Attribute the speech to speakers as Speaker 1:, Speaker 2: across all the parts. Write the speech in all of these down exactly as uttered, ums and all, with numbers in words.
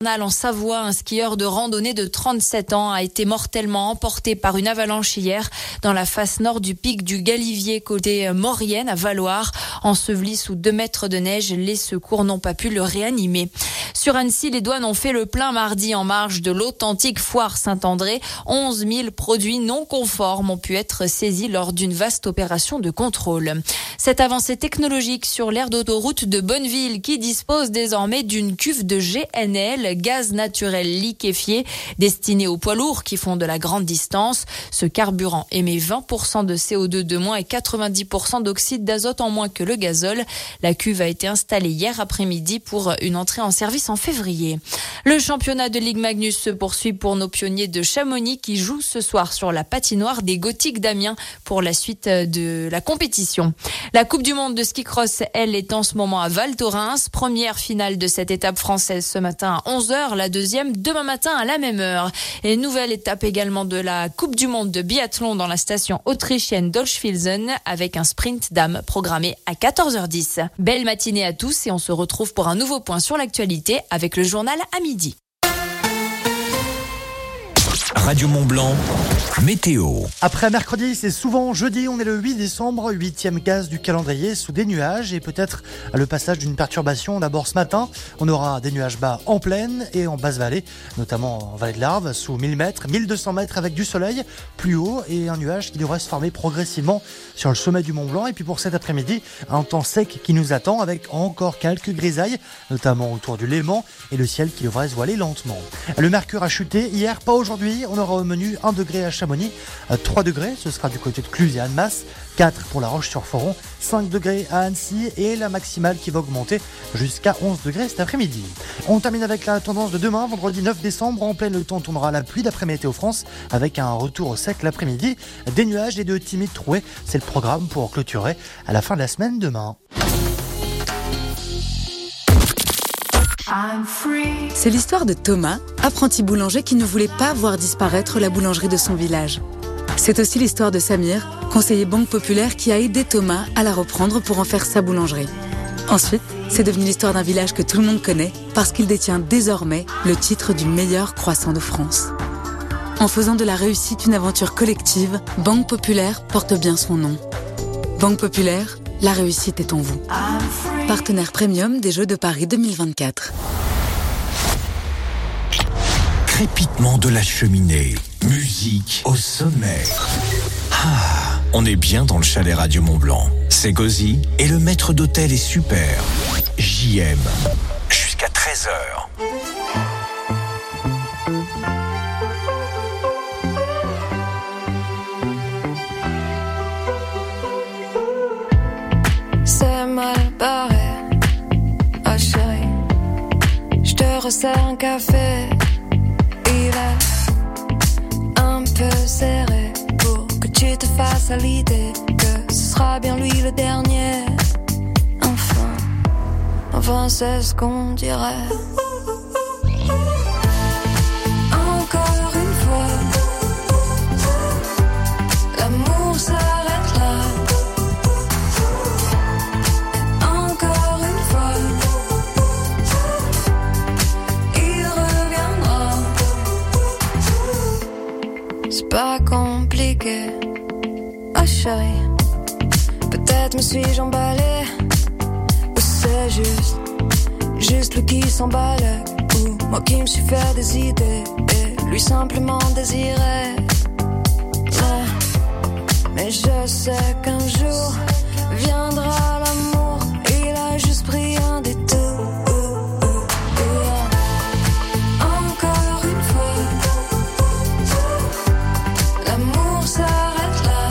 Speaker 1: En Savoie, un skieur de randonnée de trente-sept ans a été mortellement emporté par une avalanche hier dans la face nord du pic du Galivier côté Maurienne à Valloire. Enseveli sous deux mètres de neige, les secours n'ont pas pu le réanimer. Sur Annecy, les douanes ont fait le plein mardi en marge de l'authentique foire Saint-André. onze mille produits non conformes ont pu être saisis lors d'une vaste opération de contrôle. Cette avancée technologique sur l'aire d'autoroute de Bonneville qui dispose désormais d'une cuve de G N L, gaz naturel liquéfié, destiné aux poids lourds qui font de la grande distance. Ce carburant émet vingt pour cent de C O deux de moins et quatre-vingt-dix pour cent d'oxyde d'azote en moins que le gazole. La cuve a été installée hier après-midi pour une entrée en service en février. Le championnat de Ligue Magnus se poursuit pour nos pionniers de Chamonix qui jouent ce soir sur la patinoire des Gothiques d'Amiens pour la suite de la compétition. La Coupe du Monde de ski cross, elle, est en ce moment à Val Thorens. Première finale de cette étape française ce matin à onze heures, la deuxième demain matin à la même heure. Et nouvelle étape également de la Coupe du Monde de biathlon dans la station autrichienne d'Olschfilzen avec un sprint dames programmé à quatorze heures dix. Belle matinée à tous et on se retrouve pour un nouveau point sur l'actualité avec le journal à midi.
Speaker 2: Radio Mont-Blanc, météo.
Speaker 3: Après mercredi, c'est souvent jeudi, on est le huit décembre, huitième case du calendrier, sous des nuages et peut-être le passage d'une perturbation. D'abord ce matin, on aura des nuages bas en plaine et en basse vallée, notamment en vallée de l'Arve, sous mille mètres, mille deux cents mètres avec du soleil plus haut et un nuage qui devrait se former progressivement sur le sommet du Mont-Blanc. Et puis pour cet après-midi, un temps sec qui nous attend avec encore quelques grisailles, notamment autour du Léman et le ciel qui devrait se voiler lentement. Le mercure a chuté hier, pas aujourd'hui. On aura au menu un degré à Chamonix, trois degrés, ce sera du côté de Cluse et Annemasse, quatre pour La Roche-sur-Foron, cinq degrés à Annecy et la maximale qui va augmenter jusqu'à onze degrés cet après-midi. On termine avec la tendance de demain, vendredi neuf décembre. En pleine, le temps tournera la pluie d'après Météo France avec un retour au sec l'après-midi, des nuages et de timides trouées. C'est le programme pour clôturer à la fin de la semaine demain.
Speaker 4: C'est l'histoire de Thomas, apprenti boulanger qui ne voulait pas voir disparaître la boulangerie de son village. C'est aussi l'histoire de Samir, conseiller Banque Populaire qui a aidé Thomas à la reprendre pour en faire sa boulangerie. Ensuite, c'est devenu l'histoire d'un village que tout le monde connaît parce qu'il détient désormais le titre du meilleur croissant de France. En faisant de la réussite une aventure collective, Banque Populaire porte bien son nom. Banque Populaire, la réussite est en vous. Partenaire premium des Jeux de Paris deux mille vingt-quatre.
Speaker 2: Crépitement de la cheminée, musique au sommet. Ah, on est bien dans le chalet Radio Mont-Blanc. C'est cosy et le maître d'hôtel est super. J M. Jusqu'à treize heures.
Speaker 5: C'est mal barré, ah chérie, je te resserre un café. Il est un peu serré pour que tu te fasses à l'idée que ce sera bien lui le dernier. Enfin, enfin c'est ce qu'on dirait. Encore une fois, l'amour s'arrête là. Encore une fois, il reviendra. C'est pas compliqué, oh chérie. Peut-être me suis-je emballée, ou c'est juste, juste lui qui s'emballe, ou moi qui me suis fait des idées, et lui simplement désiré. Mais, mais je sais qu'un jour viendra l'amour, il a juste pris un détour. Encore une fois, l'amour s'arrête là.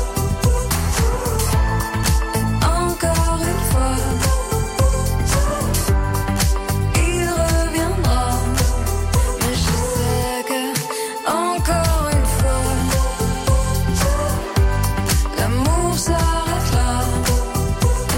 Speaker 5: Encore une fois, il reviendra. Mais je sais que, encore une fois, l'amour s'arrête là.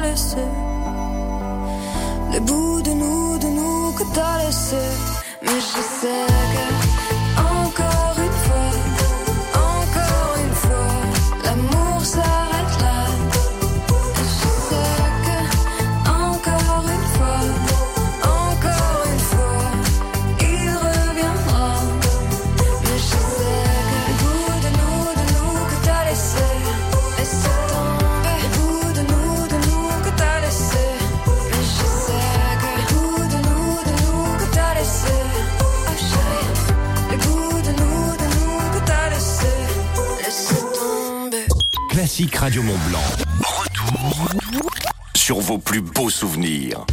Speaker 5: laissé, les bouts de nous, de nous que t'as laissé. Mais je sais que encore une fois, encore une fois, l'amour s'arrête là. Et je sais que encore une fois, encore une fois, il reviendra. Mais je sais que les bouts de nous, de nous que t'as laissé, laisse tomber. Les bouts de nous, de nous que t'as laissé. Mais je sais que les bouts de nous, de nous que t'as laissé. Les bouts de nous, de nous que t'as laissé, laisse tomber.
Speaker 2: Classique Radio Mont-Blanc. Retour sur vos plus beaux souvenirs.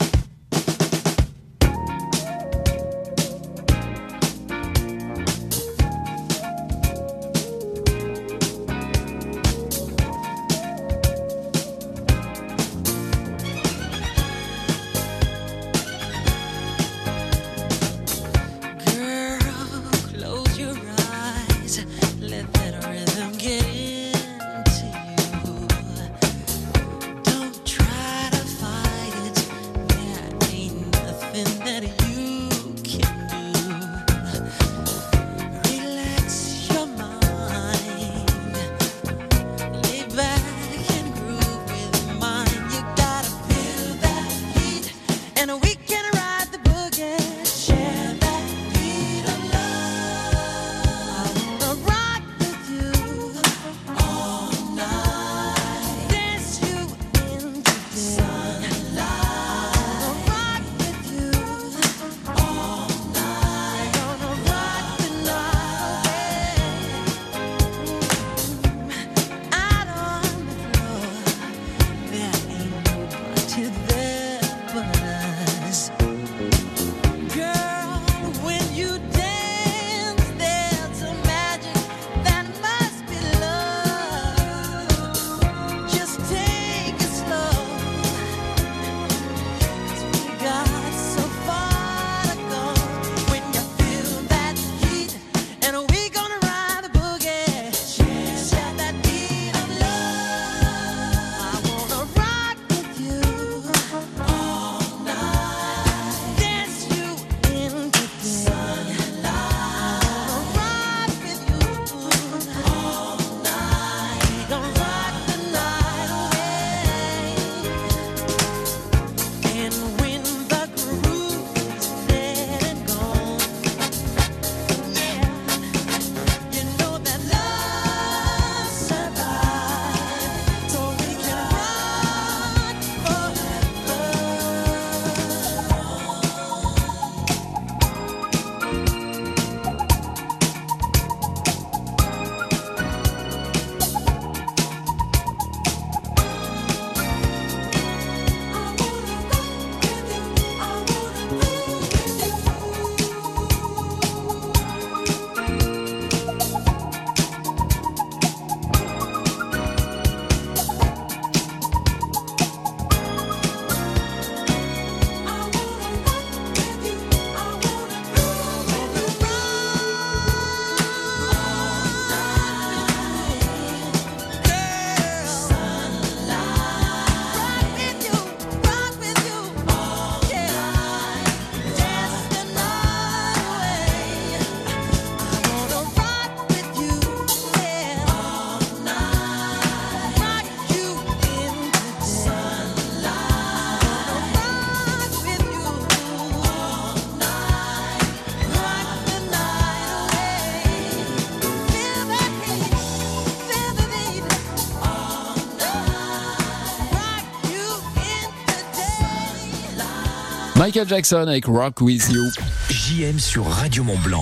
Speaker 6: Michael Jackson avec Rock With You.
Speaker 2: J M sur Radio Mont-Blanc.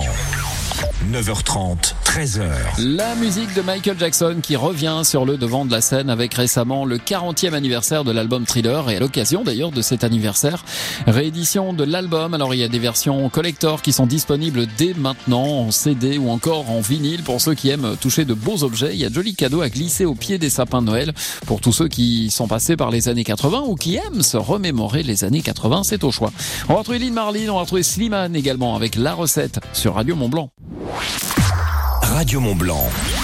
Speaker 2: neuf heures trente, treize heures.
Speaker 6: La musique de Michael Jackson qui revient sur le devant de la scène avec récemment le quarantième anniversaire de l'album Thriller, et à l'occasion d'ailleurs de cet anniversaire, réédition de l'album. Alors il y a des versions collector qui sont disponibles dès maintenant en C D ou encore en vinyle pour ceux qui aiment toucher de beaux objets. Il y a de jolis cadeaux à glisser au pied des sapins de Noël pour tous ceux qui sont passés par les années quatre-vingts ou qui aiment se remémorer les années quatre-vingts, c'est au choix. On va retrouver Lynn Marlin, on va retrouver Slimane également avec La Recette sur Radio Mont-Blanc.
Speaker 2: Radio Mont-Blanc,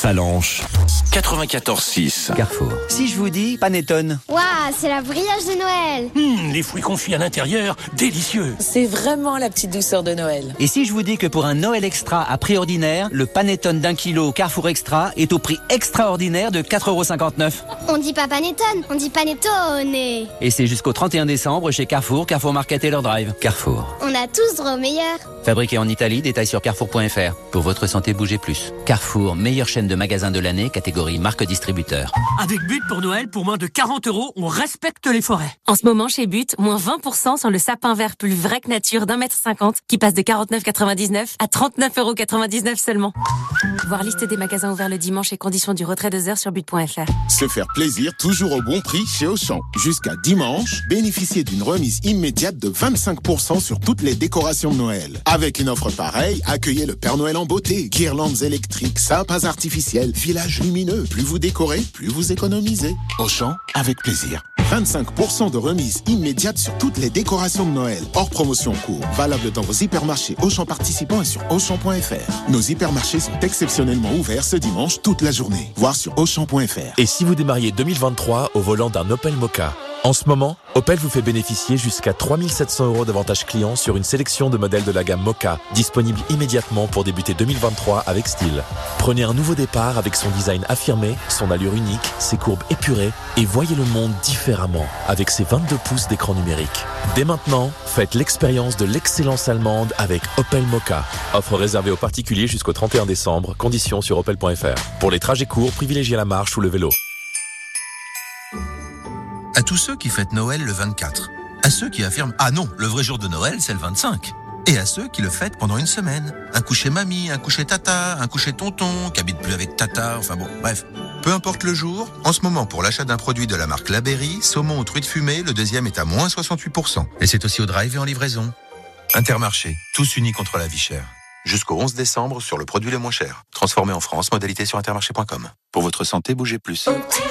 Speaker 2: Salanches, quatre-vingt-quatorze six.
Speaker 7: Carrefour.
Speaker 8: Si je vous dis panettone.
Speaker 9: Waouh, c'est la brioche de Noël.
Speaker 10: Mmh, les fruits confits à l'intérieur, délicieux.
Speaker 11: C'est vraiment la petite douceur de Noël.
Speaker 8: Et si je vous dis que pour un Noël extra à prix ordinaire, le panettone d'un kilo Carrefour Extra est au prix extraordinaire de quatre euros cinquante-neuf.
Speaker 9: On dit pas panettone, on dit panettone.
Speaker 8: Et c'est jusqu'au trente et un décembre chez Carrefour, Carrefour Market et leur drive. Carrefour.
Speaker 9: On a tous droit au meilleur.
Speaker 8: Fabriqué en Italie, détail sur carrefour point f r. Pour votre santé, bougez plus. Carrefour, meilleure chaîne de magasins de l'année, catégorie marque distributeur.
Speaker 10: Avec But pour Noël, pour moins de quarante euros, on respecte les forêts.
Speaker 12: En ce moment, chez But, moins vingt pour cent sur le sapin vert plus vrai que nature d'un mètre cinquante qui passe de quarante-neuf euros quatre-vingt-dix-neuf à trente-neuf euros quatre-vingt-dix-neuf seulement. Voir liste des magasins ouverts le dimanche et conditions du retrait deux heures sur but point f r.
Speaker 13: Se faire plaisir toujours au bon prix chez Auchan. Jusqu'à dimanche, bénéficiez d'une remise immédiate de vingt-cinq pour cent sur toutes les décorations de Noël. Avec une offre pareille, accueillez le Père Noël en beauté. Guirlandes électriques, sapins artificiels, villages lumineux. Plus vous décorez, plus vous économisez. Auchan, avec plaisir. vingt-cinq pour cent de remise immédiate sur toutes les décorations de Noël. Hors promotion en cours. Valable dans vos hypermarchés Auchan participants et sur auchan point f r. Nos hypermarchés sont exceptionnellement ouverts ce dimanche toute la journée. Voir sur auchan point f r.
Speaker 14: Et si vous démarriez deux mille vingt-trois au volant d'un Opel Mokka? En ce moment, Opel vous fait bénéficier jusqu'à trois mille sept cents euros d'avantages clients sur une sélection de modèles de la gamme Mokka, disponible immédiatement pour débuter deux mille vingt-trois avec style. Prenez un nouveau départ avec son design affirmé, son allure unique, ses courbes épurées et voyez le monde différemment avec ses vingt-deux pouces d'écran numérique. Dès maintenant, faites l'expérience de l'excellence allemande avec Opel Mokka. Offre réservée aux particuliers jusqu'au trente et un décembre, conditions sur opel point f r. Pour les trajets courts, privilégiez la marche ou le vélo.
Speaker 15: À tous ceux qui fêtent Noël le vingt-quatre, à ceux qui affirment « Ah non, le vrai jour de Noël, c'est le vingt-cinq », et à ceux qui le fêtent pendant une semaine. Un coup chez mamie, un coup chez tata, un coup chez tonton, qui habite plus avec tata, enfin bon, bref. Peu importe le jour, en ce moment, pour l'achat d'un produit de la marque La Berry, saumon ou truite fumée, le deuxième est à moins soixante-huit pour cent. Et c'est aussi au drive et en livraison. Intermarché, tous unis contre la vie chère. Jusqu'au onze décembre sur le produit le moins cher. Transformé en France, modalité sur intermarché point com. Pour votre santé, bougez plus.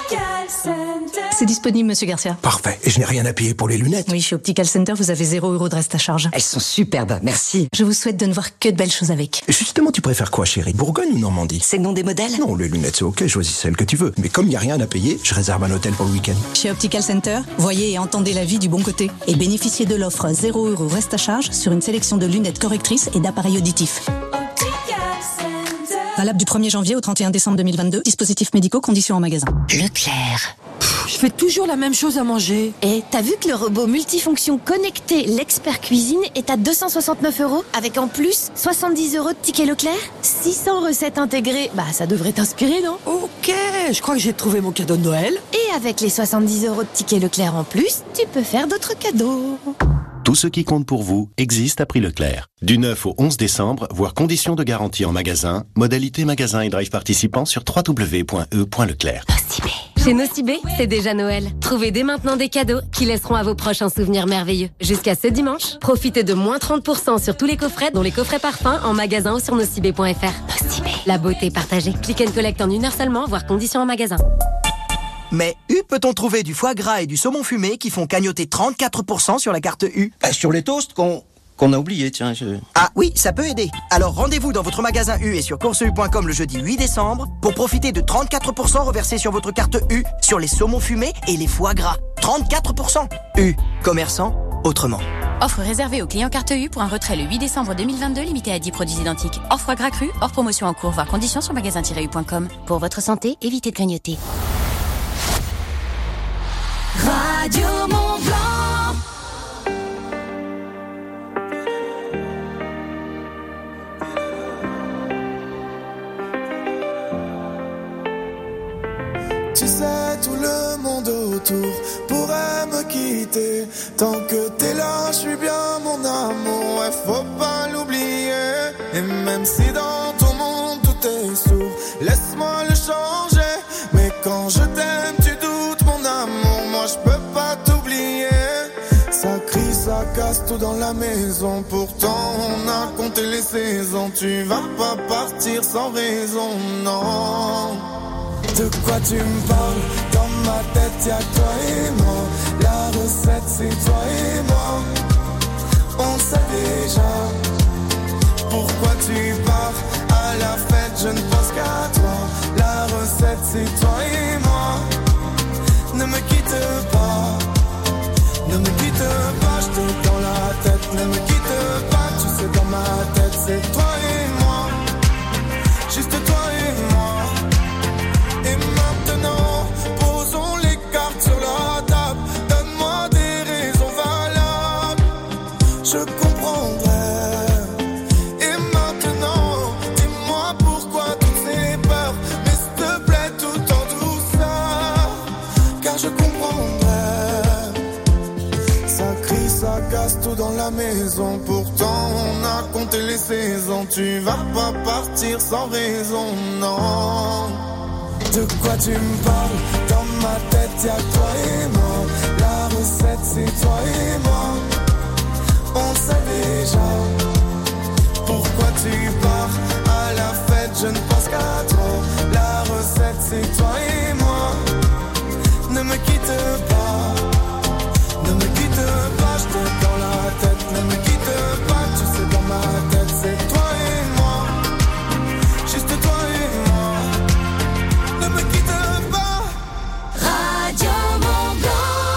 Speaker 16: C'est disponible, monsieur Garcia.
Speaker 17: Parfait. Et je n'ai rien à payer pour les lunettes.
Speaker 16: Oui, chez Optical Center, vous avez zéro euro de reste à charge.
Speaker 17: Elles sont superbes, merci.
Speaker 16: Je vous souhaite de ne voir que de belles choses avec.
Speaker 17: Justement, tu préfères quoi, chérie? Bourgogne ou Normandie?
Speaker 16: C'est le nom des modèles?
Speaker 17: Non, les lunettes, c'est ok, choisis celle que tu veux. Mais comme il n'y a rien à payer, je réserve un hôtel pour le week-end.
Speaker 16: Chez Optical Center, voyez et entendez la vie du bon côté. Et bénéficiez de l'offre zéro euro reste à charge sur une sélection de lunettes correctrices et d'appareils auditifs. Valable du premier janvier au trente et un décembre deux mille vingt-deux. Dispositifs médicaux, conditions en magasin.
Speaker 11: Leclerc. Je fais toujours la même chose à manger.
Speaker 18: Et t'as vu que le robot multifonction connecté, l'expert cuisine, est à deux cent soixante-neuf euros, avec en plus soixante-dix euros de tickets Leclerc, six cents recettes intégrées. Bah, ça devrait t'inspirer, non?
Speaker 11: Ok, je crois que j'ai trouvé mon cadeau de Noël.
Speaker 18: Et avec les soixante-dix euros de tickets Leclerc en plus, tu peux faire d'autres cadeaux.
Speaker 19: Tout ce qui compte pour vous existe à prix Leclerc. Du neuf au onze décembre, voir conditions de garantie en magasin, modalité magasin et drive participants sur w w w point e point leclerc.
Speaker 12: Nocibé. Chez Nocibé, c'est déjà Noël. Trouvez dès maintenant des cadeaux qui laisseront à vos proches un souvenir merveilleux. Jusqu'à ce dimanche, profitez de moins trente pour cent sur tous les coffrets, dont les coffrets parfums, en magasin ou sur nocibé point f r. Nocibé. La beauté partagée. Click and collect en une heure seulement, voir conditions en magasin.
Speaker 8: Mais U peut-on trouver du foie gras et du saumon fumé qui font cagnotter trente-quatre pour cent sur la carte U?
Speaker 7: Bah, sur les toasts qu'on qu'on a oublié, tiens. Je...
Speaker 8: Ah oui, ça peut aider. Alors rendez-vous dans votre magasin U et sur course u point com le jeudi huit décembre pour profiter de trente-quatre pour cent reversés sur votre carte U sur les saumons fumés et les foie gras. trente-quatre pour cent. U, commerçant autrement.
Speaker 20: Offre réservée aux clients carte U pour un retrait le huit décembre deux mille vingt-deux, limité à dix produits identiques. Hors foie gras cru, hors promotion en cours, voir conditions sur magasin tiret u point com.
Speaker 18: Pour votre santé, évitez de grignoter.
Speaker 5: Radio Mont Blanc.
Speaker 21: Tu sais, tout le monde autour pourrait me quitter. Tant que t'es là, je suis bien mon amour, ouais, faut pas l'oublier. Et même si dans ton monde tout est sourd, laisse-moi le changer. Mais quand je t'aime, tu doutes mon amour, moi je peux pas t'oublier. Ça crie, ça casse tout dans la maison, pourtant on a compté les saisons. Tu vas pas partir sans raison, non. De quoi tu me parles? Dans ma tête y'a toi et moi. La recette c'est toi et moi. On sait déjà pourquoi tu pars. À la fête je ne pense qu'à toi. La tout dans la maison. Pourtant on a compté les saisons. Tu vas pas partir sans raison, non. De quoi tu me parles? Dans ma tête y'a toi et moi. La recette c'est toi et moi. On sait déjà. Pourquoi tu pars à la fête? Je ne pense qu'à toi. La recette c'est toi et moi. Ne me quitte pas. Ne me quitte pas, je te dans la tête. Ne me quitte pas, tu sais dans ma tête c'est toi et moi. Juste toi et moi. Ne me quitte pas.
Speaker 5: Radio Mont-Blanc.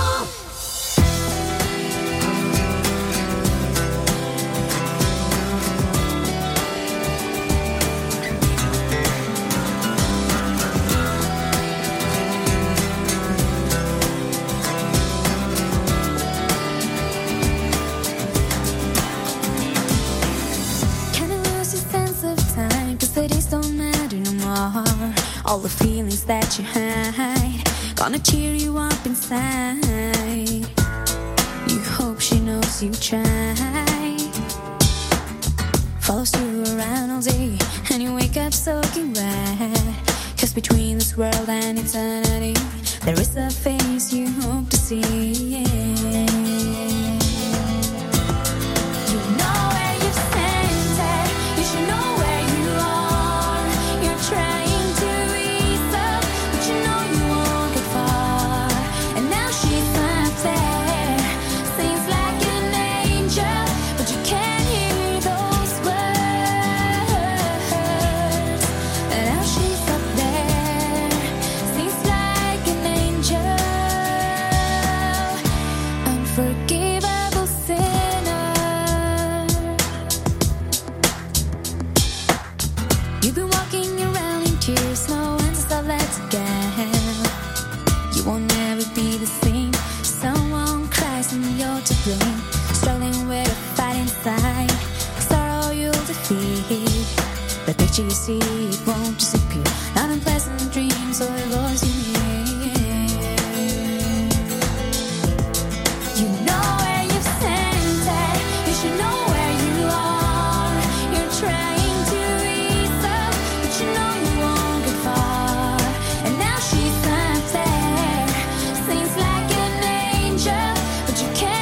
Speaker 1: All the feelings that you hide, gonna cheer you up inside. You hope she knows you tried. Follows you around all day, and you wake up soaking wet. Cause between this world and eternity, there is a face you hope to see. Yeah. You know where you've sent it, you should know where you are. You're trying struggling with a fight inside. Sorrow you'll defeat. The picture you see, it won't disappear. Not unpleasant dreams or voice you hear. You know where you've sent it. You should know where you are. You're trying to ease up, but you know you won't get far. And now she's not there. Seems like an angel, but you can't.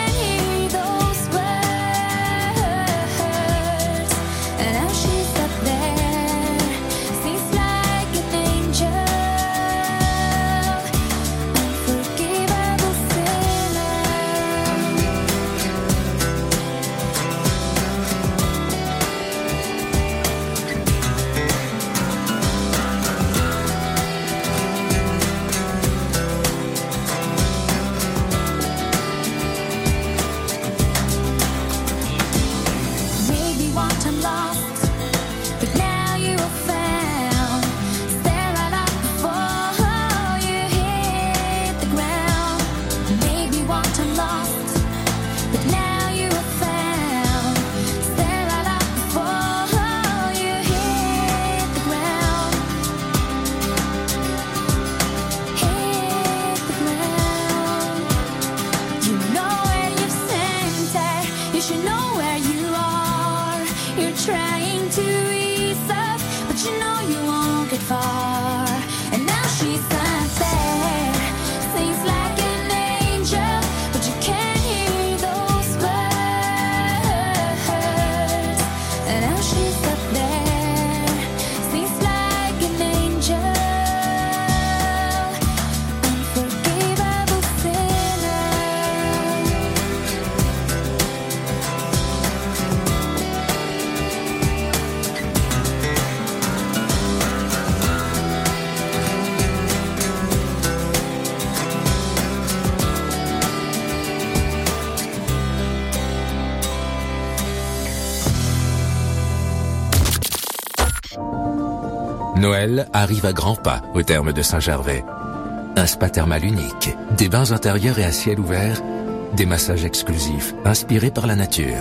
Speaker 22: Noël arrive à grands pas au terme de Saint-Gervais. Un spa thermal unique, des bains intérieurs et à ciel ouvert, des massages exclusifs inspirés par la nature.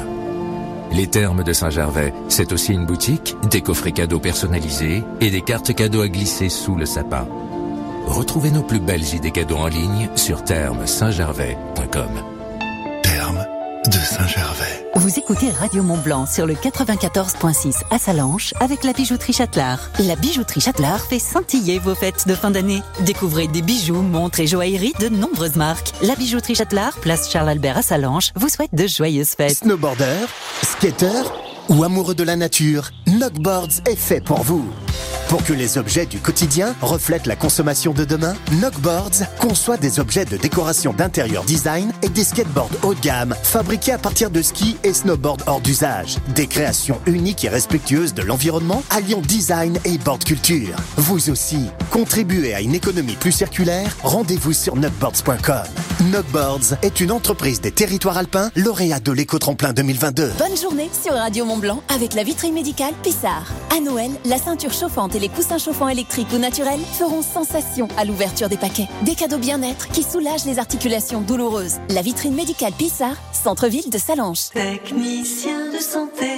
Speaker 22: Les Thermes de Saint-Gervais, c'est aussi une boutique, des coffrets cadeaux personnalisés et des cartes cadeaux à glisser sous le sapin. Retrouvez nos plus belles idées cadeaux en ligne sur thermes saint gervais point com.
Speaker 23: Thermes de
Speaker 3: Saint-Gervais.
Speaker 4: Vous écoutez Radio Mont-Blanc sur le quatre-vingt-quatorze virgule six à Sallanches avec la bijouterie Châtelard. La bijouterie Châtelard fait scintiller vos fêtes de fin d'année. Découvrez des bijoux, montres et joailleries de nombreuses marques. La bijouterie Châtelard, place Charles-Albert à Sallanches, vous souhaite de joyeuses fêtes.
Speaker 23: Snowboarder, skater ou amoureux de la nature, Knockboards est fait pour vous. Pour que les objets du quotidien reflètent la consommation de demain, Knockboards conçoit des objets de décoration d'intérieur design et des skateboards haut de gamme fabriqués à partir de skis et snowboards hors d'usage. Des créations uniques et respectueuses de l'environnement alliant design et board culture. Vous aussi, contribuez à une économie plus circulaire. Rendez-vous sur knockboards point com. Knockboards est une entreprise des territoires alpins lauréat de l'éco-tremplin deux mille vingt-deux.
Speaker 24: Bonne journée sur Radio Mont-Blanc avec la vitrine médicale Pissard. À Noël, la ceinture chauffante et les coussins chauffants électriques ou naturels feront sensation à l'ouverture des paquets. Des cadeaux bien-être qui soulagent les articulations douloureuses. La vitrine médicale Pissard, centre-ville de Sallanches.
Speaker 25: Technicien de santé.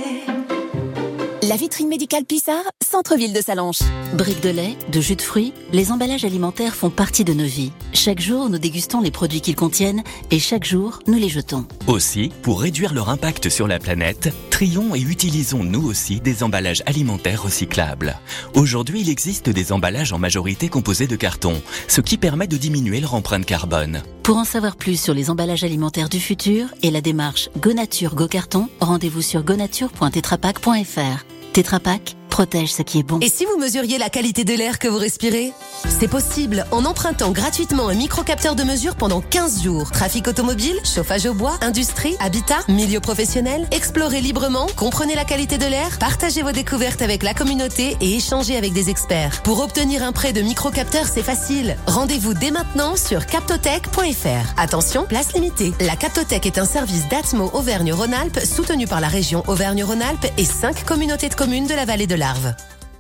Speaker 24: La vitrine médicale Pissard, centre-ville de Sallanches.
Speaker 4: Briques de lait, de jus de fruits, les emballages alimentaires font partie de nos vies. Chaque jour, nous dégustons les produits qu'ils contiennent et chaque jour, nous les jetons.
Speaker 26: Aussi, pour réduire leur impact sur la planète, trions et utilisons nous aussi des emballages alimentaires recyclables. Aujourd'hui, il existe des emballages en majorité composés de carton, ce qui permet de diminuer leur empreinte carbone.
Speaker 4: Pour en savoir plus sur les emballages alimentaires du futur et la démarche Go Nature Go Carton, rendez-vous sur gonature point tetra pak point f r. Tetra Pak, protège ce qui est bon.
Speaker 27: Et si vous mesuriez la qualité de l'air que vous respirez ? C'est possible en empruntant gratuitement un microcapteur de mesure pendant quinze jours. Trafic automobile, chauffage au bois, industrie, habitat, milieu professionnel. Explorez librement, comprenez la qualité de l'air, partagez vos découvertes avec la communauté et échangez avec des experts. Pour obtenir un prêt de microcapteur, c'est facile. Rendez-vous dès maintenant sur captotech point f r. Attention, place limitée. La Captotech est un service d'Atmo Auvergne-Rhône-Alpes soutenu par la région Auvergne-Rhône-Alpes et cinq communautés de communes de la vallée de l'Arve.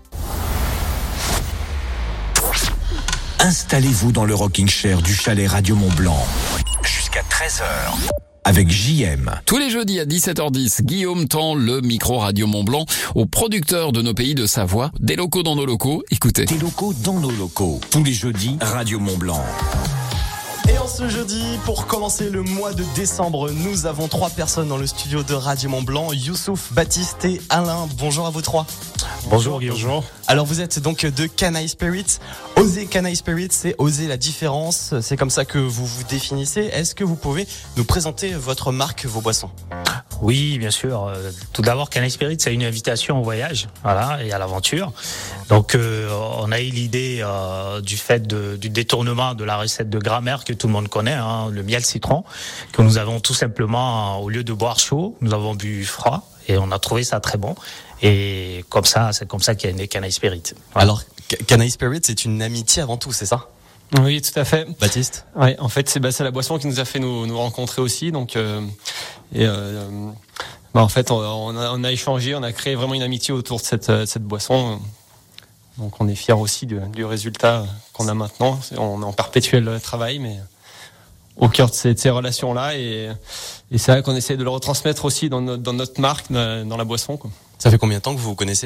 Speaker 2: Installez-vous dans le rocking chair du chalet Radio Mont-Blanc jusqu'à treize heures avec J M.
Speaker 6: Tous les jeudis à dix-sept heures dix, Guillaume tend le micro Radio Mont-Blanc aux producteurs de nos pays de Savoie. Des locaux dans nos locaux, écoutez.
Speaker 2: Des locaux dans nos locaux. Tous les jeudis, Radio Mont-Blanc.
Speaker 28: Et en ce jeudi, pour commencer le mois de décembre, nous avons trois personnes dans le studio de Radio Mont-Blanc, Youssouf, Baptiste et Alain. Bonjour à vous trois.
Speaker 29: Bonjour Guillaume. Bonjour.
Speaker 28: Alors vous êtes donc de Canaille Spirit. Oser Canaille Spirit, c'est oser la différence. C'est comme ça que vous vous définissez. Est-ce que vous pouvez nous présenter votre marque, vos boissons ?
Speaker 29: Oui, bien sûr. Tout d'abord, Canaille Spirit, c'est une invitation au voyage, voilà, et à l'aventure. Donc, euh, on a eu l'idée euh, du fait de, du détournement de la recette de grammaire que tout le monde connaît, hein, le miel citron, que nous avons tout simplement, au lieu de boire chaud, nous avons bu froid, et on a trouvé ça très bon. Et comme ça, c'est comme ça qu'est né Canaille Spirit. Voilà.
Speaker 28: Alors, Canaille Spirit, c'est une amitié avant tout, c'est ça ?
Speaker 29: Oui, tout à fait.
Speaker 28: Baptiste ?
Speaker 29: Oui, en fait, c'est, bah, c'est la boisson qui nous a fait nous, nous rencontrer aussi. Donc, euh, et, euh, bah, en fait, on, on, a, on a échangé, on a créé vraiment une amitié autour de cette, cette boisson. Donc, on est fiers aussi du, du résultat qu'on a maintenant. On est en perpétuel travail, mais au cœur de ces, de ces relations-là. Et, et c'est vrai qu'on essaie de le retransmettre aussi dans notre, dans notre marque, dans la boisson, quoi.
Speaker 28: Ça fait combien de temps que vous vous connaissez ?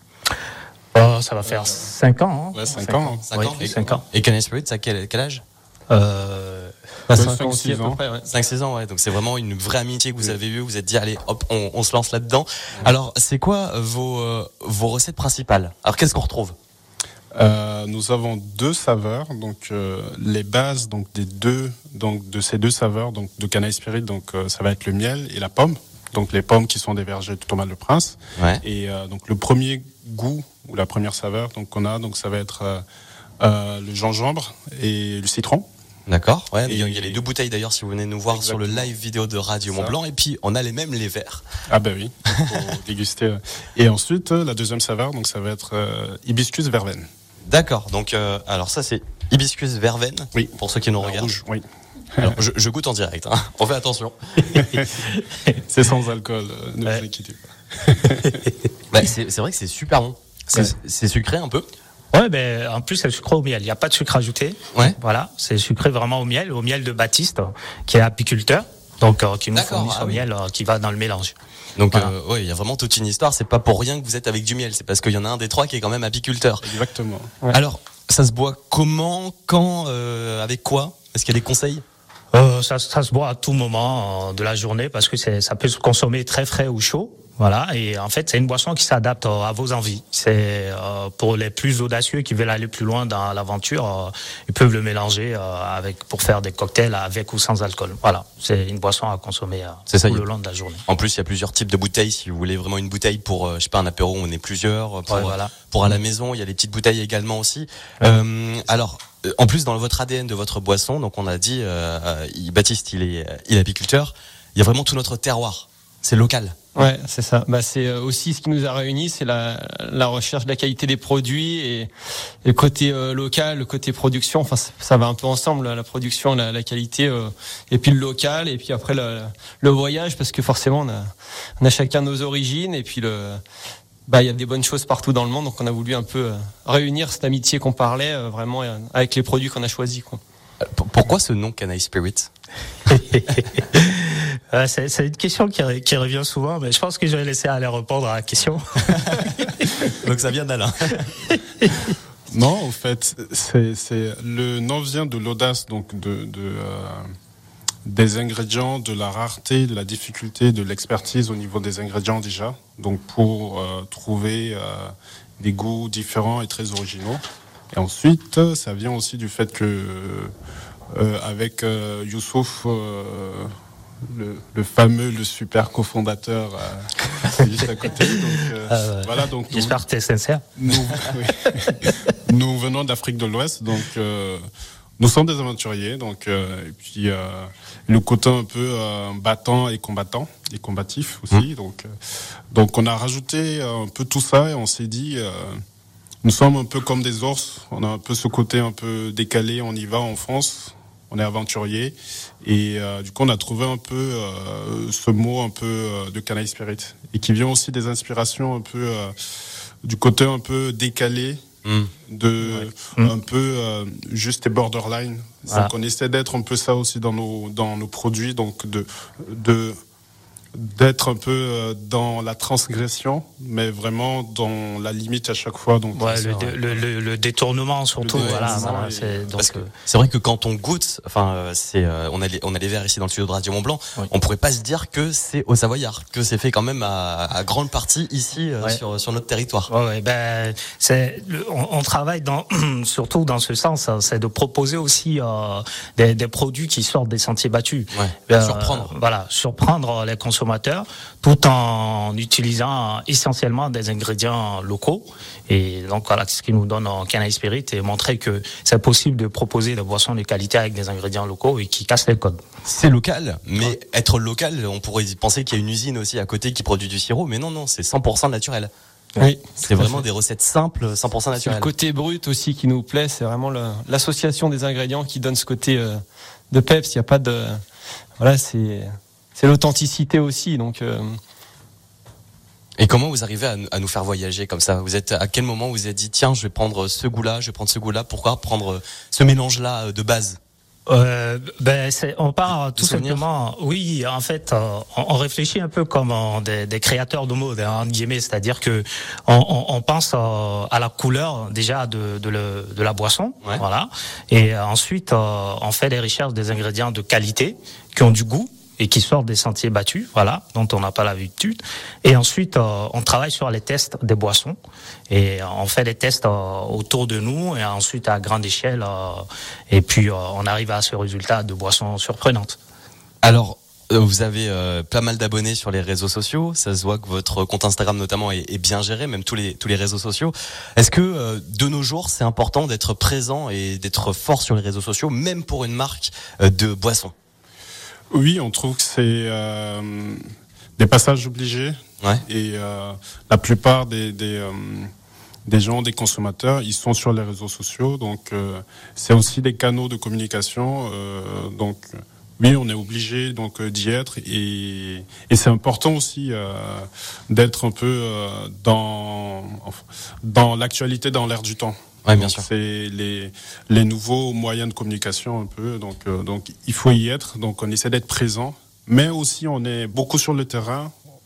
Speaker 29: Oh, ça va faire cinq ans.
Speaker 28: Ouais, cinq ans. cinq ans.
Speaker 29: Oui, cinq ans.
Speaker 28: Et Canaille Spirit, ça a quel, quel âge ?
Speaker 29: Euh, bah, cinq ans aussi, à peu près, ouais.
Speaker 28: cinq six ans, ouais. Donc c'est vraiment une vraie amitié que vous avez eue. Vous vous êtes dit, allez, hop, on, on se lance là-dedans. Alors, c'est quoi vos, euh, vos recettes principales ? Alors, qu'est-ce qu'on retrouve ?
Speaker 30: Euh, nous avons deux saveurs, donc euh, les bases donc des deux, donc de ces deux saveurs, donc de Canaille Spirit, donc euh, ça va être le miel et la pomme. Donc les pommes qui sont des vergers du Thomas le Prince.
Speaker 28: Ouais.
Speaker 30: Et euh, donc le premier goût ou la première saveur donc qu'on a, donc ça va être euh, euh, le gingembre et le citron.
Speaker 28: D'accord. Ouais. Et il y a les deux bouteilles d'ailleurs si vous venez nous voir exactement. Sur le live vidéo de Radio Mont-Blanc. Et puis on a les mêmes les verres.
Speaker 30: Ah ben oui. Pour déguster. Et ensuite la deuxième saveur donc ça va être euh, hibiscus verveine.
Speaker 28: D'accord. Donc euh, alors ça c'est hibiscus verveine.
Speaker 30: Oui.
Speaker 28: Pour ceux qui nous regardent.
Speaker 30: Rouge, oui.
Speaker 28: Alors, je, je goûte en direct, hein. On fait attention.
Speaker 30: C'est sans alcool, euh, ne ouais. vous inquiétez
Speaker 28: pas. Bah, c'est, c'est vrai que c'est super bon. C'est, ouais. c'est sucré un peu.
Speaker 29: Ouais, ben en plus c'est sucré au miel. Il n'y a pas de sucre ajouté.
Speaker 28: Ouais.
Speaker 29: Voilà, c'est sucré vraiment au miel, au miel de Baptiste, qui est apiculteur, donc euh, qui nous
Speaker 28: D'accord,
Speaker 29: fournit
Speaker 28: ah,
Speaker 29: son
Speaker 28: oui.
Speaker 29: miel euh, qui va dans le mélange.
Speaker 28: Donc
Speaker 29: voilà.
Speaker 28: euh, ouais, il y a vraiment toute une histoire. C'est pas pour rien que vous êtes avec du miel. C'est parce qu'il y en a un des trois qui est quand même apiculteur.
Speaker 30: Exactement.
Speaker 28: Ouais. Alors, ça se boit comment, quand, euh, avec quoi ? Est-ce qu'il y a des conseils ?
Speaker 3: euh, ça, ça se boit à tout moment euh, de la journée parce que c'est, ça peut se consommer très frais ou chaud. Voilà, et en fait, c'est une boisson qui s'adapte euh, à vos envies. C'est euh, pour les plus audacieux qui veulent aller plus loin dans l'aventure, euh, ils peuvent le mélanger euh, avec pour faire des cocktails avec ou sans alcool. Voilà, c'est une boisson à consommer euh,
Speaker 9: c'est ça,
Speaker 3: tout
Speaker 9: il...
Speaker 3: le long de la journée.
Speaker 9: En plus, il y a plusieurs types de bouteilles. Si vous voulez vraiment une bouteille pour, euh, je sais pas, un apéro, on est plusieurs. Pour,
Speaker 3: ouais, voilà.
Speaker 9: pour à la maison, il y a les petites bouteilles également aussi. Euh, alors. En plus, dans votre A D N de votre boisson, donc on a dit, euh, euh, Baptiste, il est, il est apiculteur. Il y a vraiment tout notre terroir. C'est local.
Speaker 29: Ouais, c'est ça. Bah, c'est aussi ce qui nous a réunis, c'est la, la recherche de la qualité des produits et, et le côté euh, local, le côté production. Enfin, ça va un peu ensemble, la production, la, la qualité, euh, et puis le local, et puis après le, le voyage, parce que forcément, on a, on a chacun nos origines, et puis le. Bah, il y a des bonnes choses partout dans le monde, donc on a voulu un peu euh, réunir cette amitié qu'on parlait euh, vraiment euh, avec les produits qu'on a choisis, quoi.
Speaker 9: Pourquoi ce nom Canaille Spirit?
Speaker 3: euh, c'est, c'est une question qui, qui revient souvent, mais je pense que je vais laisser aller répondre à la question.
Speaker 9: Donc ça vient d'Alain.
Speaker 30: Non, en fait, c'est, c'est le nom vient de l'audace, donc de, de euh, des ingrédients, de la rareté, de la difficulté, de l'expertise au niveau des ingrédients déjà. Donc pour euh, trouver euh, des goûts différents et très originaux. Et ensuite, ça vient aussi du fait que euh, avec euh, Youssouf, euh, le, le fameux, le super cofondateur, euh, c'est juste à côté. Donc, euh,
Speaker 3: euh,
Speaker 30: voilà, donc
Speaker 3: j'espère que tu es sincère.
Speaker 30: Nous, oui. Nous venons d'Afrique de l'Ouest, donc euh, nous sommes des aventuriers. Donc, euh, et puis euh, le côté un peu euh, battant et combattant, et combatif aussi. Mmh. Donc, euh, donc on a rajouté un peu tout ça et on s'est dit. Euh, Nous sommes un peu comme des ours, on a un peu ce côté un peu décalé, on y va, on fonce, on est aventurier. Et euh, du coup, on a trouvé un peu euh, ce mot un peu euh, de Canaille Spirit. Et qui vient aussi des inspirations un peu euh, du côté un peu décalé, mmh. de ouais. un mmh. peu euh, juste et borderline. Voilà. Donc on essaie d'être un peu ça aussi dans nos, dans nos produits, donc de... de d'être un peu dans la transgression, mais vraiment dans la limite à chaque fois. Donc
Speaker 3: ouais, le, dé, le, le, le détournement surtout. Le voilà, voilà,
Speaker 9: et...
Speaker 3: c'est, donc,
Speaker 9: Parce que c'est vrai que quand on goûte, enfin, c'est, on a les, on a les verres ici dans le studio de Radio Mont-Blanc, oui. On pourrait pas se dire que c'est au Savoyard, que c'est fait quand même à, à grande partie ici ouais. sur, sur notre territoire.
Speaker 3: Ouais, ouais, ben, c'est, on, on travaille dans, surtout dans ce sens, c'est de proposer aussi euh, des, des produits qui sortent des sentiers battus.
Speaker 9: Ouais.
Speaker 3: Euh,
Speaker 9: surprendre.
Speaker 3: Voilà, surprendre les consommateurs. Tout en utilisant essentiellement des ingrédients locaux. Et donc voilà, ce qui nous donne en Canaille Spirit et montrer que c'est possible de proposer des boissons de qualité avec des ingrédients locaux et qui cassent les codes.
Speaker 9: C'est local, mais ouais. Être local, on pourrait penser qu'il y a une usine aussi à côté qui produit du sirop, mais non, non, c'est cent pour cent naturel.
Speaker 29: Oui,
Speaker 9: c'est vraiment des recettes simples, cent pour cent naturelles.
Speaker 29: C'est le côté brut aussi qui nous plaît, c'est vraiment le, l'association des ingrédients qui donne ce côté euh, de peps. Il n'y a pas de, voilà, c'est. C'est l'authenticité aussi, donc. Euh...
Speaker 9: Et comment vous arrivez à, à nous faire voyager comme ça? Vous êtes à quel moment vous vous êtes dit tiens, je vais prendre ce goût-là, je vais prendre ce goût-là. Pourquoi prendre ce mélange-là de base?
Speaker 3: Euh, ben c'est, on part tout simplement. Oui, en fait, euh, on, on réfléchit un peu comme euh, des, des créateurs de mode, hein, entre guillemets, c'est-à-dire que on, on, on pense euh, à la couleur déjà de, de, le, de la boisson, ouais. Voilà, et euh, ensuite euh, on fait des recherches des ingrédients de qualité qui ont du goût et qui sortent des sentiers battus, voilà, dont on n'a pas l'habitude. Et ensuite, euh, on travaille sur les tests des boissons et on fait des tests euh, autour de nous et ensuite à grande échelle. Euh, et puis, euh, on arrive à ce résultat de boissons surprenantes.
Speaker 9: Alors, vous avez euh, pas mal d'abonnés sur les réseaux sociaux. Ça se voit que votre compte Instagram notamment est, est bien géré, même tous les tous les réseaux sociaux. Est-ce que euh, de nos jours, c'est important d'être présent et d'être fort sur les réseaux sociaux, même pour une marque euh, de boissons?
Speaker 30: Oui, on trouve que c'est euh, des passages obligés.
Speaker 9: Ouais.
Speaker 30: Et euh, la plupart des des, euh, des gens, des consommateurs, ils sont sur les réseaux sociaux. Donc, euh, c'est aussi des canaux de communication. Euh, donc, oui, on est obligé donc d'y être. Et, et c'est important aussi euh, d'être un peu euh, dans dans l'actualité, dans l'air du temps.
Speaker 9: Ouais, bien
Speaker 30: donc,
Speaker 9: sûr.
Speaker 30: C'est les les nouveaux moyens de communication un peu. Donc euh, donc il faut y être. Donc on essaie d'être présent, mais aussi on est beaucoup sur le terrain.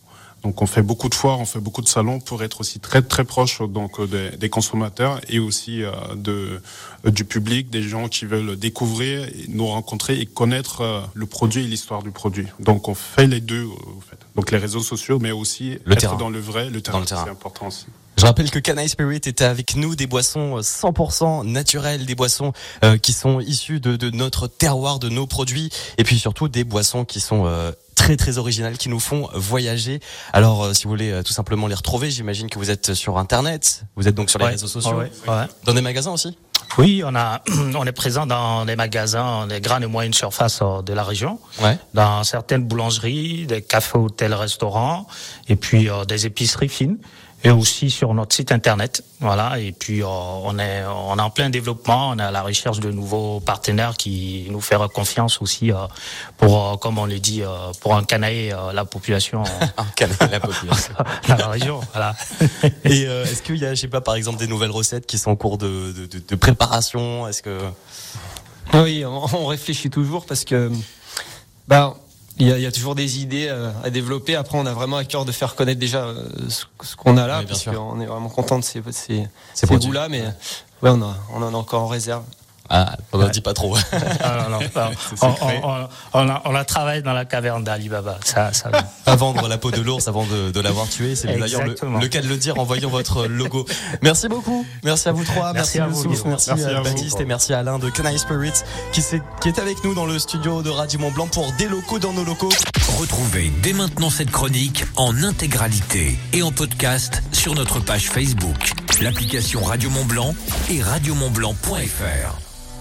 Speaker 30: Donc on fait beaucoup de foires, on fait beaucoup de salons pour être aussi très très proche donc des, des consommateurs et aussi euh, de euh, du public, des gens qui veulent découvrir, nous rencontrer et connaître euh, le produit et l'histoire du produit. Donc on fait les deux, en fait. Donc les réseaux sociaux, mais aussi
Speaker 28: le
Speaker 30: être
Speaker 28: terrain.
Speaker 30: dans le vrai, le terrain,
Speaker 28: Dans le terrain.
Speaker 30: c'est important aussi.
Speaker 28: Je rappelle que Canaille Spirit était avec nous, des boissons cent pour cent naturelles, des boissons euh, qui sont issues de, de notre terroir, de nos produits, et puis surtout des boissons qui sont euh, très très originales, qui nous font voyager. Alors euh, si vous voulez euh, tout simplement les retrouver, j'imagine que vous êtes sur Internet, vous êtes donc sur les
Speaker 3: Ouais,
Speaker 28: réseaux sociaux,
Speaker 3: ouais, ouais.
Speaker 28: dans des magasins aussi.
Speaker 3: Oui, on a, on est présent dans des magasins, des grandes et moyennes surfaces de la région,
Speaker 28: ouais.
Speaker 3: dans certaines boulangeries, des cafés, hôtels, restaurants, et puis euh, des épiceries fines, et aussi sur notre site internet. Voilà, et puis euh, on est, on est en plein développement, on est à la recherche de nouveaux partenaires qui nous feront confiance aussi euh, pour, euh, comme on le dit, euh, pour encanailler euh, la population.
Speaker 28: Encanailler la population
Speaker 3: dans la région. Voilà.
Speaker 28: Et euh, est-ce qu'il y a, je sais pas, par exemple, des nouvelles recettes qui sont en cours de, de, de, de préparation? Est-ce que
Speaker 29: oui, on, on réfléchit toujours parce que bah il y a, il y a toujours des idées euh, à développer. Après, on a vraiment à cœur de faire connaître déjà euh, ce, ce qu'on a là,
Speaker 28: oui,
Speaker 29: parce
Speaker 28: sûr.
Speaker 29: qu'on est vraiment content de ces, ces,
Speaker 28: ces,
Speaker 29: ces goûts-là, mais ouais, on, a, on en a encore en réserve.
Speaker 28: Ah, on n'en dit pas trop.
Speaker 3: Ah, non, non, non. on, on, on, on, a, on a travaillé dans la caverne d'Ali Baba. Ça, ça...
Speaker 28: À vendre la peau de l'ours avant de, de l'avoir tué. C'est d'ailleurs le, le cas de le dire en voyant votre logo. Merci beaucoup. Merci à vous trois.
Speaker 3: Merci,
Speaker 28: merci
Speaker 3: à
Speaker 28: Youssouf.
Speaker 3: vous.
Speaker 28: Merci,
Speaker 3: merci
Speaker 28: à,
Speaker 3: à
Speaker 28: Baptiste
Speaker 3: vous.
Speaker 28: Et merci à Alain de Canaille Spirit qui, est, qui est avec nous dans le studio de Radio Mont Blanc pour des locaux dans nos locaux.
Speaker 2: Retrouvez dès maintenant cette chronique en intégralité et en podcast sur notre page Facebook, l'application Radio Mont Blanc et radio mont blanc point f r.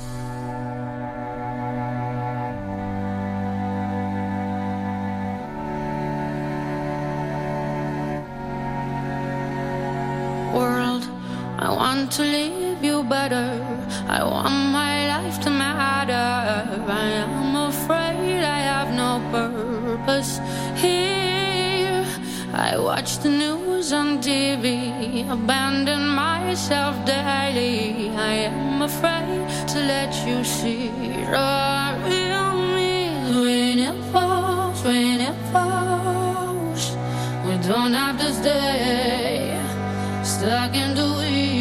Speaker 7: I want to leave you better. I want my life to matter. I am afraid I have no purpose here. I watch the news on T V, abandon myself daily. I am afraid to let you see the real me. When it falls, when it falls, we don't have to stay stuck in the weeds.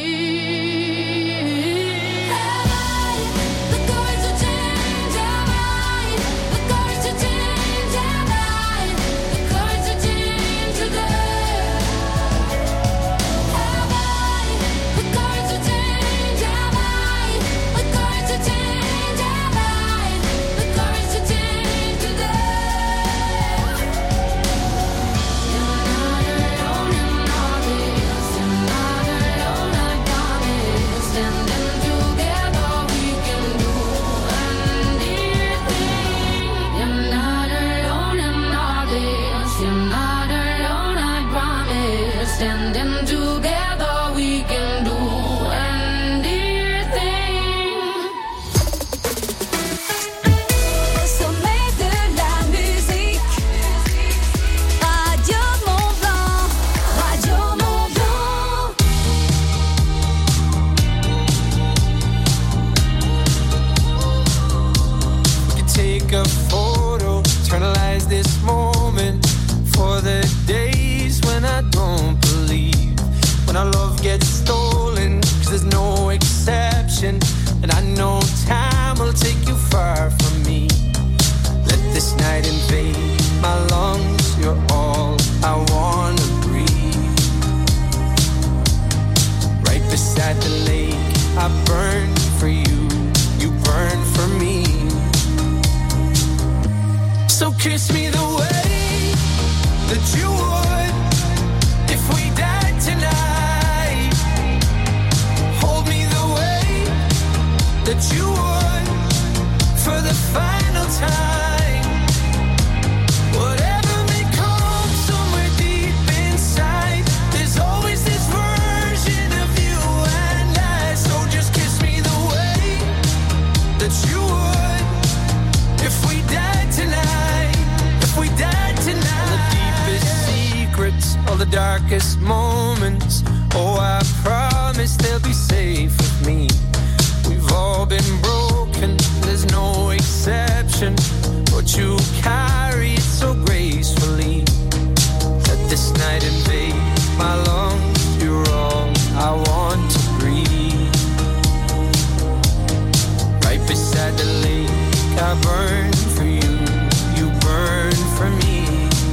Speaker 10: And I know time will take you far from me. Let this night invade my lungs. You're all I wanna breathe. Right beside the lake, I burn for you. You burn for me. So kiss me the way that you would if we died tonight. Hold me the way that you would for the final time. Whatever may come somewhere deep inside, there's always this version of you and I. So just kiss me the way that you would if we died tonight. If we died tonight. All the deepest secrets, all the darkest moments, oh, I promise they'll be safe with me. We've all been broken, there's no exception, but you carry it so gracefully. Let I burn for you, you burn for me.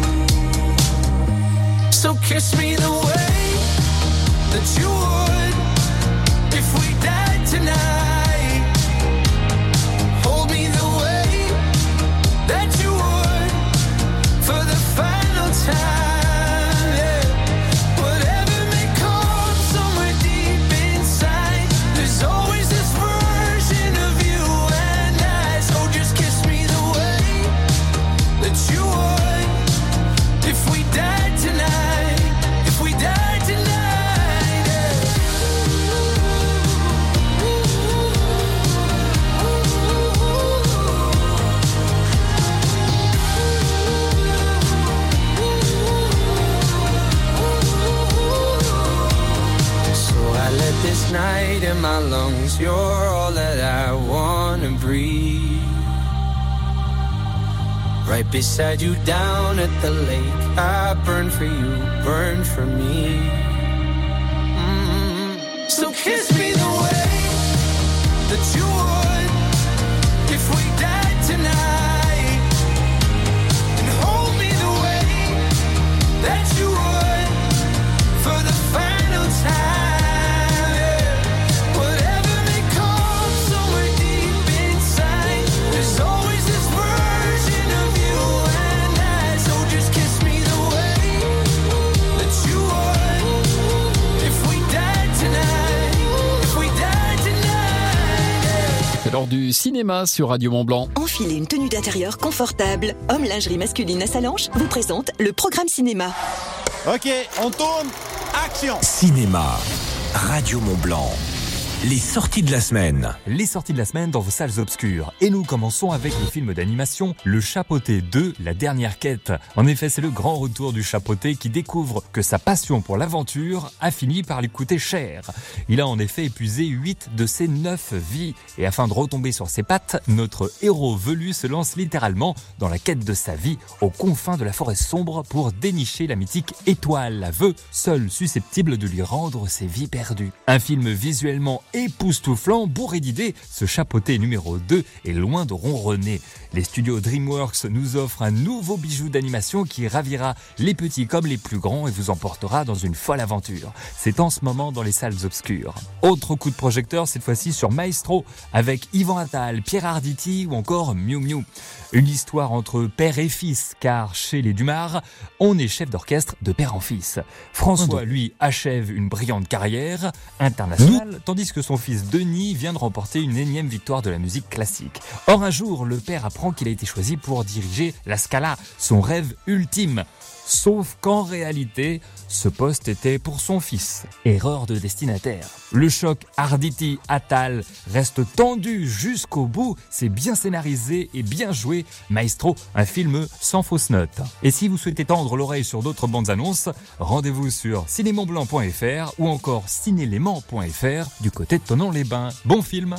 Speaker 10: So kiss me the way that you would if we died tonight. Hold me the way that you would for the final time. Yeah. Whatever may come somewhere deep inside, there's always this version of you and I. So just kiss me the way that you would if we died tonight. If we died tonight. Yeah. So I let this night in my lungs, you're all that I wanna breathe. Right beside you down at the lake, I burn for you, burn for me. Mm. So kiss me the way that you would if we died tonight, and hold me the way that you would for the final time. Yeah. Whatever may come somewhere deep inside, there's always this version of you and I. So just kiss me the way that you would if we died tonight. If we died tonight. Yeah.
Speaker 6: C'est l'heure du cinéma sur Radio Mont-Blanc.
Speaker 8: Enfilez une tenue d'intérieur confortable. Homme lingerie masculine à Salanches vous présente le programme cinéma.
Speaker 11: Ok, on tourne. Action.
Speaker 2: Cinéma, Radio Mont-Blanc. Les sorties de la semaine.
Speaker 12: Les sorties de la semaine dans vos salles obscures. Et nous commençons avec le film d'animation Le Chapeauté deux, La Dernière Quête. En effet, c'est le grand retour du chapeauté qui découvre que sa passion pour l'aventure a fini par lui coûter cher. Il a en effet épuisé huit de ses neuf vies. Et afin de retomber sur ses pattes, notre héros velu se lance littéralement dans la quête de sa vie aux confins de la forêt sombre pour dénicher la mythique étoile, l'aveu, seule susceptible de lui rendre ses vies perdues. Un film visuellement époustouflant, bourré d'idées, ce chapeauté numéro deux est loin de ronronner. Les studios DreamWorks nous offrent un nouveau bijou d'animation qui ravira les petits comme les plus grands et vous emportera dans une folle aventure. C'est en ce moment dans les salles obscures. Autre coup de projecteur, cette fois-ci sur Maestro, avec Yvan Attal, Pierre Arditi ou encore Miu Miu. Une histoire entre père et fils, car chez les Dumas, on est chef d'orchestre de père en fils. François, lui, achève une brillante carrière internationale, tandis que son fils Denis vient de remporter une énième victoire de la musique classique. Or, un jour, le père apprend qu'il a été choisi pour diriger la Scala, son rêve ultime. Sauf qu'en réalité, ce poste était pour son fils. Erreur de destinataire. Le choc Arditi-Attal reste tendu jusqu'au bout. C'est bien scénarisé et bien joué. Maestro, un film sans fausse note. Et si vous souhaitez tendre l'oreille sur d'autres bandes annonces, rendez-vous sur cinémontblanc point f r ou encore cinéléman point f r du côté de Thonon-les-Bains. Bon film!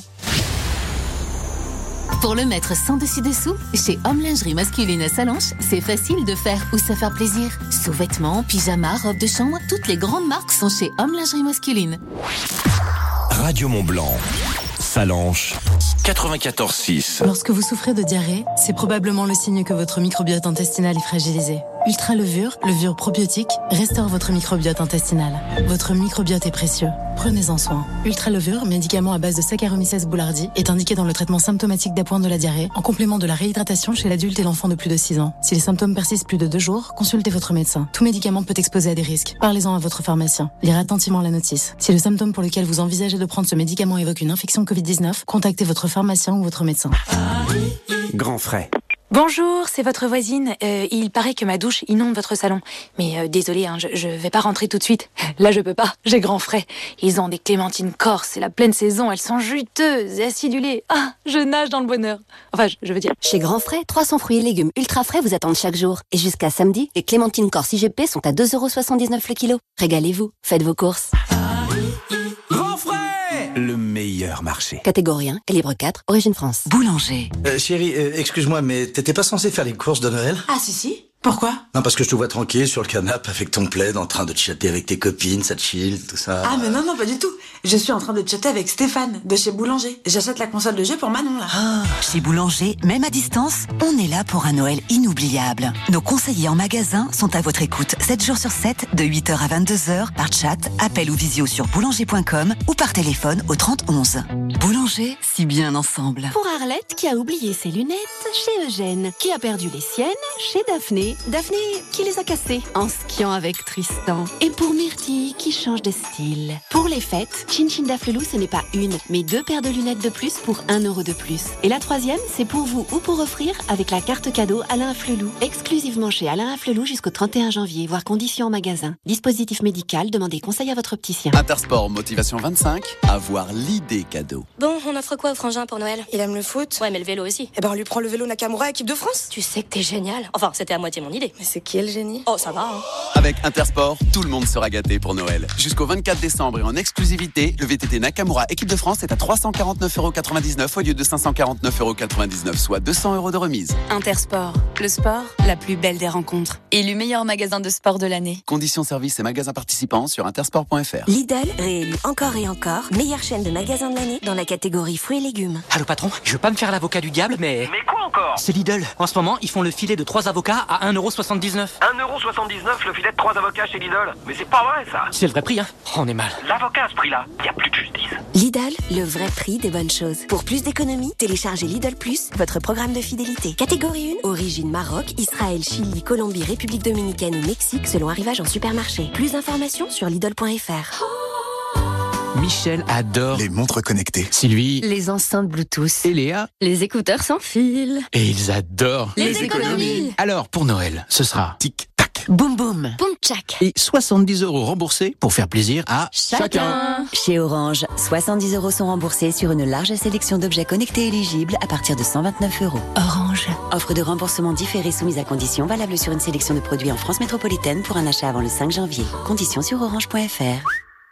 Speaker 27: Pour le mettre sans dessus-dessous, chez Homme Lingerie Masculine à Salanches, c'est facile de faire ou se faire plaisir. Sous-vêtements, pyjamas, robes de chambre, toutes les grandes marques sont chez Homme Lingerie Masculine.
Speaker 2: Radio Mont-Blanc, Salanches, quatre-vingt-quatorze six.
Speaker 13: Lorsque vous souffrez de diarrhée, c'est probablement le signe que votre microbiote intestinal est fragilisé. Ultra Levure, levure probiotique, restaure votre microbiote intestinal. Votre microbiote est précieux. Prenez-en soin. Ultra Levure, médicament à base de Saccharomyces boulardii, est indiqué dans le traitement symptomatique d'appoint de la diarrhée, en complément de la réhydratation chez l'adulte et l'enfant de plus de six ans. Si les symptômes persistent plus de deux jours, consultez votre médecin. Tout médicament peut exposer à des risques. Parlez-en à votre pharmacien. Lirez attentivement la notice. Si le symptôme pour lequel vous envisagez de prendre ce médicament évoque une infection covid dix-neuf, contactez votre pharmacien ou votre médecin.
Speaker 2: Grand frais.
Speaker 14: Bonjour, c'est votre voisine. Euh, il paraît que ma douche inonde votre salon. Mais euh, désolé, hein, je, je vais pas rentrer tout de suite. Là, je peux pas, j'ai grand frais. Ils ont des clémentines corse, c'est la pleine saison, elles sont juteuses et acidulées. Ah, je nage dans le bonheur. Enfin, je, je veux dire...
Speaker 15: Chez Grand Frais, trois cents fruits et légumes ultra frais vous attendent chaque jour. Et jusqu'à samedi, les clémentines corse I G P sont à deux euros soixante-dix-neuf le kilo. Régalez-vous, faites vos courses.
Speaker 2: Grand frais, le meilleur marché.
Speaker 15: Catégorie un, calibre quatre, origine France.
Speaker 16: Boulanger. Euh, chérie, euh, excuse-moi, mais t'étais pas censé faire les courses de Noël?
Speaker 14: Ah si si,
Speaker 1: Pourquoi?
Speaker 5: Non, parce que je te vois tranquille sur le canapé avec ton plaid en train de chatter avec tes copines, ça te chill, tout ça.
Speaker 1: Ah mais non, non, pas du tout. Je suis en train de chatter avec Stéphane, de chez Boulanger. J'achète la console de jeu pour Manon, là.
Speaker 16: Ah, chez Boulanger, même à distance, on est là pour un Noël inoubliable. Nos conseillers en magasin sont à votre écoute sept jours sur sept, de huit heures à vingt-deux heures, par chat, appel ou visio sur boulanger point com ou par téléphone au trente onze. Boulanger, si bien ensemble.
Speaker 17: Pour Arlette qui a oublié ses lunettes chez Eugène, qui a perdu les siennes chez Daphné, Daphné qui les a cassées en skiant avec Tristan. Et pour Myrtille qui change de style. Pour les fêtes, Chin Chin Daflelou, ce n'est pas une, mais deux paires de lunettes de plus pour un euro de plus. Et la troisième, c'est pour vous ou pour offrir avec la carte cadeau Alain Afflelou. Exclusivement chez Alain Afflelou jusqu'au trente et un janvier, voire conditions en magasin. Dispositif médical, demandez conseil à votre opticien.
Speaker 18: Intersport Motivation vingt-cinq, avoir l'idée cadeau.
Speaker 19: Bon, on offre quoi au frangin pour Noël? Il aime le foot? Ouais, mais le vélo aussi. Eh ben, on lui prend le vélo Nakamura, équipe de France. Tu sais que t'es génial. Enfin, c'était à moitié mon idée. Mais c'est qui est le génie? Oh, ça va, hein.
Speaker 18: Avec Intersport, tout le monde sera gâté pour Noël. Jusqu'au vingt-quatre décembre et en exclusivité, le V T T Nakamura équipe de France est à trois cent quarante-neuf euros quatre-vingt-dix-neuf au lieu de cinq cent quarante-neuf euros quatre-vingt-dix-neuf, soit deux cents euros de remise.
Speaker 20: Intersport, le sport, la plus belle des rencontres. Élu meilleur magasin de sport de l'année.
Speaker 18: Conditions services et magasins participants sur intersport point f r.
Speaker 17: Lidl, réélu encore et encore, meilleure chaîne de magasins de l'année dans la catégorie fruits et légumes.
Speaker 21: Allô patron, je veux pas me faire l'avocat du diable, mais...
Speaker 22: Mais quoi encore?
Speaker 21: C'est Lidl. En ce moment, ils font le filet de trois avocats à un euro soixante-dix-neuf.
Speaker 22: un euro soixante-dix-neuf le filet de trois avocats chez Lidl? Mais c'est pas vrai ça.
Speaker 21: C'est le vrai prix, hein. On est mal.
Speaker 22: L'avocat à ce prix-là, y a plus de justice.
Speaker 17: Lidl, le vrai prix des bonnes choses. Pour plus d'économies, téléchargez Lidl Plus, votre programme de fidélité. Catégorie un, origine Maroc, Israël, Chili, Colombie, République Dominicaine ou Mexique selon arrivage en supermarché. Plus d'informations sur lidl point f r.
Speaker 23: Michel adore
Speaker 5: les montres connectées.
Speaker 23: Sylvie,
Speaker 17: les enceintes Bluetooth.
Speaker 23: Et Léa,
Speaker 17: les écouteurs sans fil.
Speaker 23: et ils adorent
Speaker 17: Les, les économies.
Speaker 23: Alors pour Noël, ce sera tic-tac,
Speaker 17: Boum boum. Boum tchac.
Speaker 23: et soixante-dix euros remboursés pour faire plaisir à
Speaker 17: Chacun.
Speaker 16: Chez Orange, soixante-dix euros sont remboursés sur une large sélection d'objets connectés éligibles à partir de cent vingt-neuf euros.
Speaker 17: Orange.
Speaker 16: Offre de remboursement différé soumise à conditions valable sur une sélection de produits en France métropolitaine pour un achat avant le cinq janvier. Conditions sur orange point f r.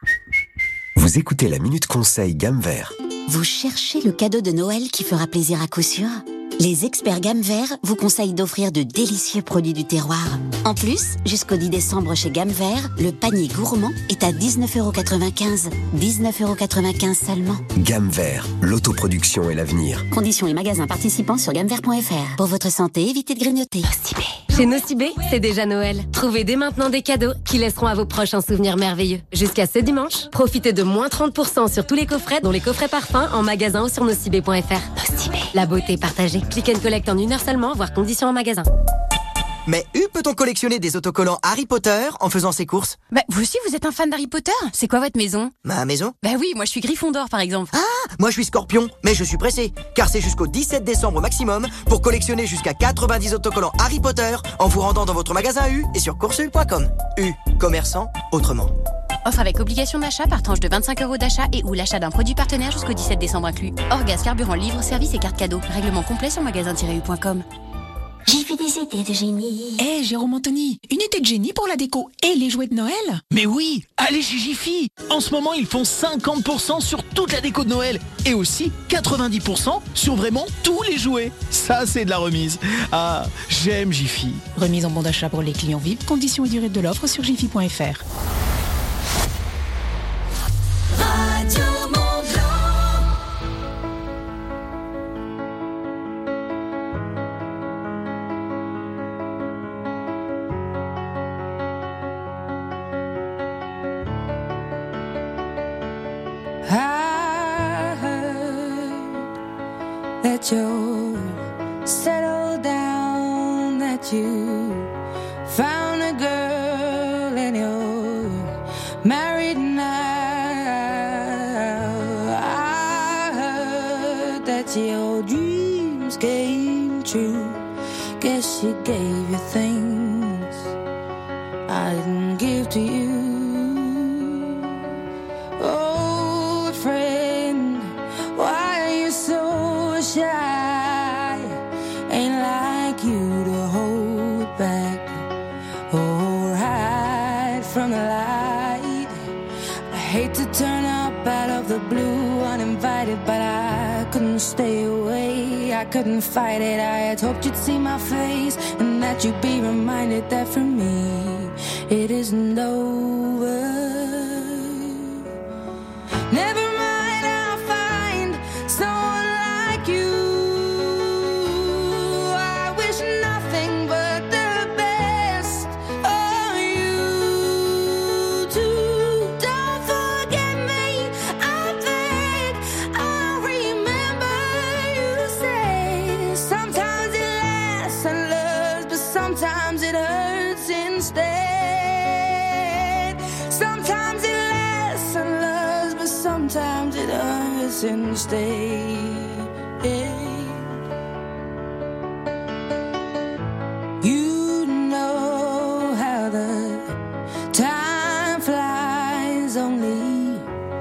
Speaker 31: Vous écoutez la Minute Conseil Gamme Vert.
Speaker 17: Vous cherchez le cadeau de Noël qui fera plaisir à coup sûr? Les experts Gamme Vert vous conseillent d'offrir de délicieux produits du terroir. En plus, jusqu'au dix décembre chez Gamme Vert, le panier gourmand est à dix-neuf euros quatre-vingt-quinze. dix-neuf euros quatre-vingt-quinze seulement.
Speaker 31: Gamme Vert, l'autoproduction et l'avenir.
Speaker 17: Conditions et magasins participants sur gamme vert point f r. Pour votre santé, évitez de grignoter. Nocibé.
Speaker 32: Chez Nocibé, c'est déjà Noël. Trouvez dès maintenant des cadeaux qui laisseront à vos proches un souvenir merveilleux. Jusqu'à ce dimanche, profitez de moins trente pour cent sur tous les coffrets, dont les coffrets parfums en magasin ou sur nocibé point f r. Nocibé. La beauté partagée. Click and collect en une heure seulement, voire conditions en magasin.
Speaker 33: Mais U peut-on collectionner des autocollants Harry Potter en faisant ses courses?
Speaker 32: Bah, vous aussi, vous êtes un fan d'Harry Potter? C'est quoi votre maison?
Speaker 33: Ma maison?
Speaker 32: Bah oui, moi je suis Gryffondor par exemple.
Speaker 33: Ah, moi je suis Scorpion, mais je suis pressé, car c'est jusqu'au dix-sept décembre au maximum pour collectionner jusqu'à quatre-vingt-dix autocollants Harry Potter en vous rendant dans votre magasin U et sur coursul point com. U, commerçant autrement.
Speaker 32: Offre avec obligation d'achat par tranche de vingt-cinq euros d'achat et ou l'achat d'un produit partenaire jusqu'au dix-sept décembre inclus. Hors gaz, carburant, livre, service et carte cadeau. Règlement complet sur magasin tiret u point com.
Speaker 17: J'ai vu des idées de génie.
Speaker 34: Eh, hey, Jérôme Anthony, une idée de génie pour la déco et les jouets de Noël?
Speaker 35: Mais oui, allez chez Jiffy. En ce moment, ils font cinquante pour cent sur toute la déco de Noël et aussi quatre-vingt-dix pour cent sur vraiment tous les jouets. Ça, c'est de la remise. Ah, j'aime Jiffy.
Speaker 34: Remise en bon d'achat pour les clients V I P. Conditions et durée de l'offre sur jiffy point f r.
Speaker 25: Radio Mont-Blanc.
Speaker 36: I heard that you're settled down, that you found a girl and you're married now. I heard that your dreams came true. Guess she gave you things I didn't give to you. Old friend, why are you so shy? Ain't like you to hold back or hide from the light. I hate to turn up out of the blue uninvited, but I couldn't stay away. I couldn't fight it. I had hoped you'd see my face and that that you be reminded that for me it isn't over. Never mind, I'll find someone like you. I wish nothing but the best for you too. Don't forget me, I beg. I remember you say sometimes it lasts and loves, but sometimes it hurts instead. Sometimes it lasts and loves, but sometimes it hurts instead. You know how the time flies. Only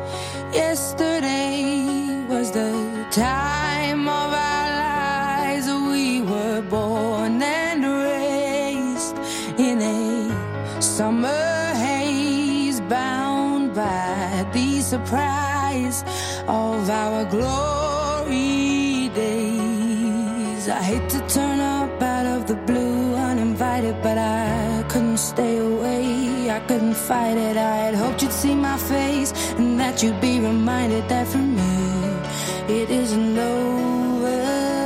Speaker 36: yesterday was the time of our lives. We were born and raised in a summer haze, bound by the surprise of our glory days. I hate to turn up out of the blue uninvited, but I couldn't stay away. I couldn't fight it. I had hoped you'd see my face and that you'd be reminded that for me it isn't over.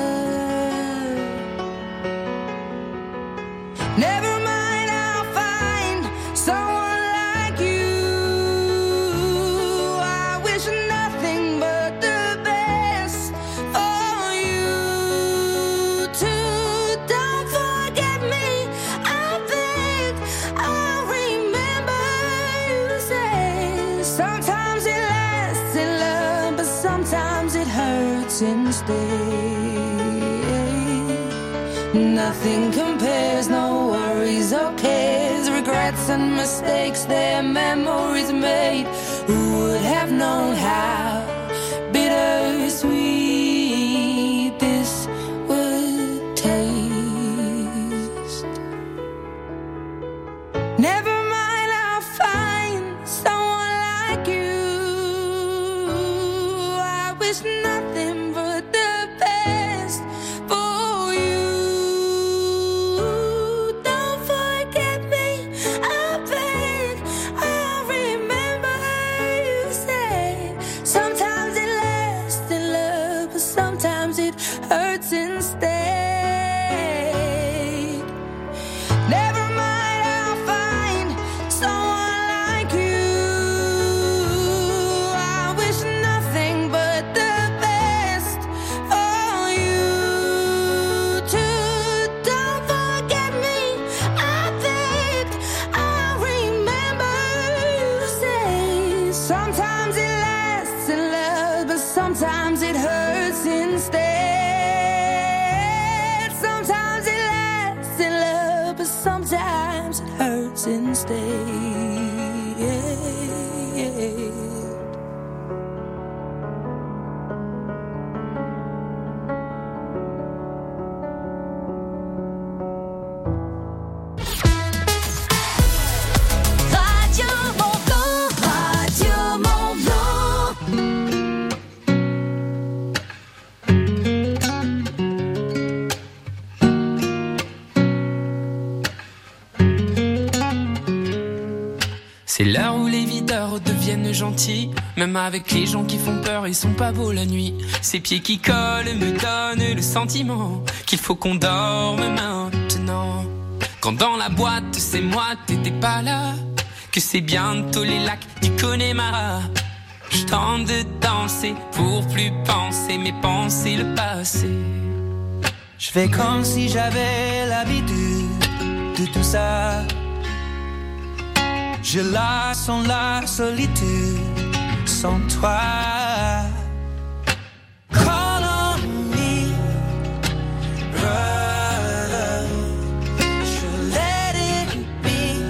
Speaker 36: Never mind, I'll find someone like you. I wish nothing but the best for you too. Don't forget me, I beg. I remember you say sometimes it lasts in love, but sometimes it hurts instead. Nothing compares, no worries or cares, regrets and mistakes, their memories made. Who would have known how bittersweet this would taste? Never mind, I'll find someone like you. I wish nothing but the best for you. Don't forget me, I beg. I remember you say sometimes it lasts in love, but sometimes it hurts instead. Never mind, I'll find someone like you. I wish nothing but the best for you too. Don't forget me, I beg. I remember you say sometimes it lasts in love, but sometimes it hurts instead. Sometimes it lasts in love, but sometimes it hurts instead.
Speaker 25: Radio Mont Blanc, Radio Mont Blanc.
Speaker 3: C'est l'heure où les videurs deviennent gentils. Même avec les gens qui font peur, ils sont pas beaux la nuit. Ces pieds qui collent me donnent le sentiment qu'il faut qu'on dorme maintenant. Quand dans la boîte c'est moi, t'étais pas là. Que c'est bientôt les lacs du Connemara. Je tente de danser pour plus penser, mais penser le passé.
Speaker 4: Je fais comme si j'avais l'habitude de tout ça. Je la sens la solitude sans toi. Call on me, brother. Should let it be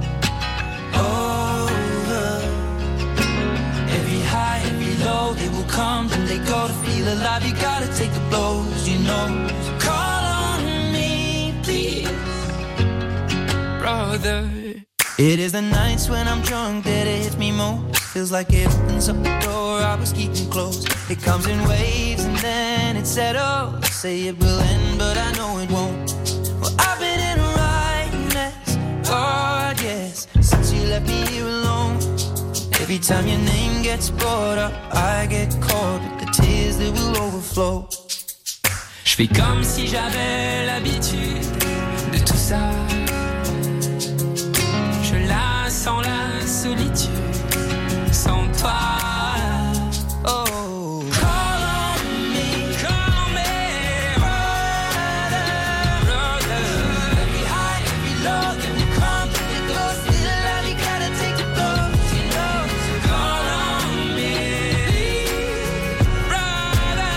Speaker 4: over. Every high, every low, they will come and they go. To feel alive, you gotta take the blows, you know. So call on me, please,
Speaker 3: brother.
Speaker 4: It is the nights when I'm drunk that it hits me most. Feels like it opens up the door I was keeping closed. It comes in waves and then it settles. Say it will end, but I know it won't. Well, I've been in a Every time your name gets brought up, I get caught with the tears that will overflow.
Speaker 3: Je fais comme si j'avais l'habitude de tout ça. Je la sens la solitude sans toi. Oh, call on me, call on me, brother, brother. Every high, every low, every come, every go, still alive, you gotta take the blows, you know. So call on me, brother.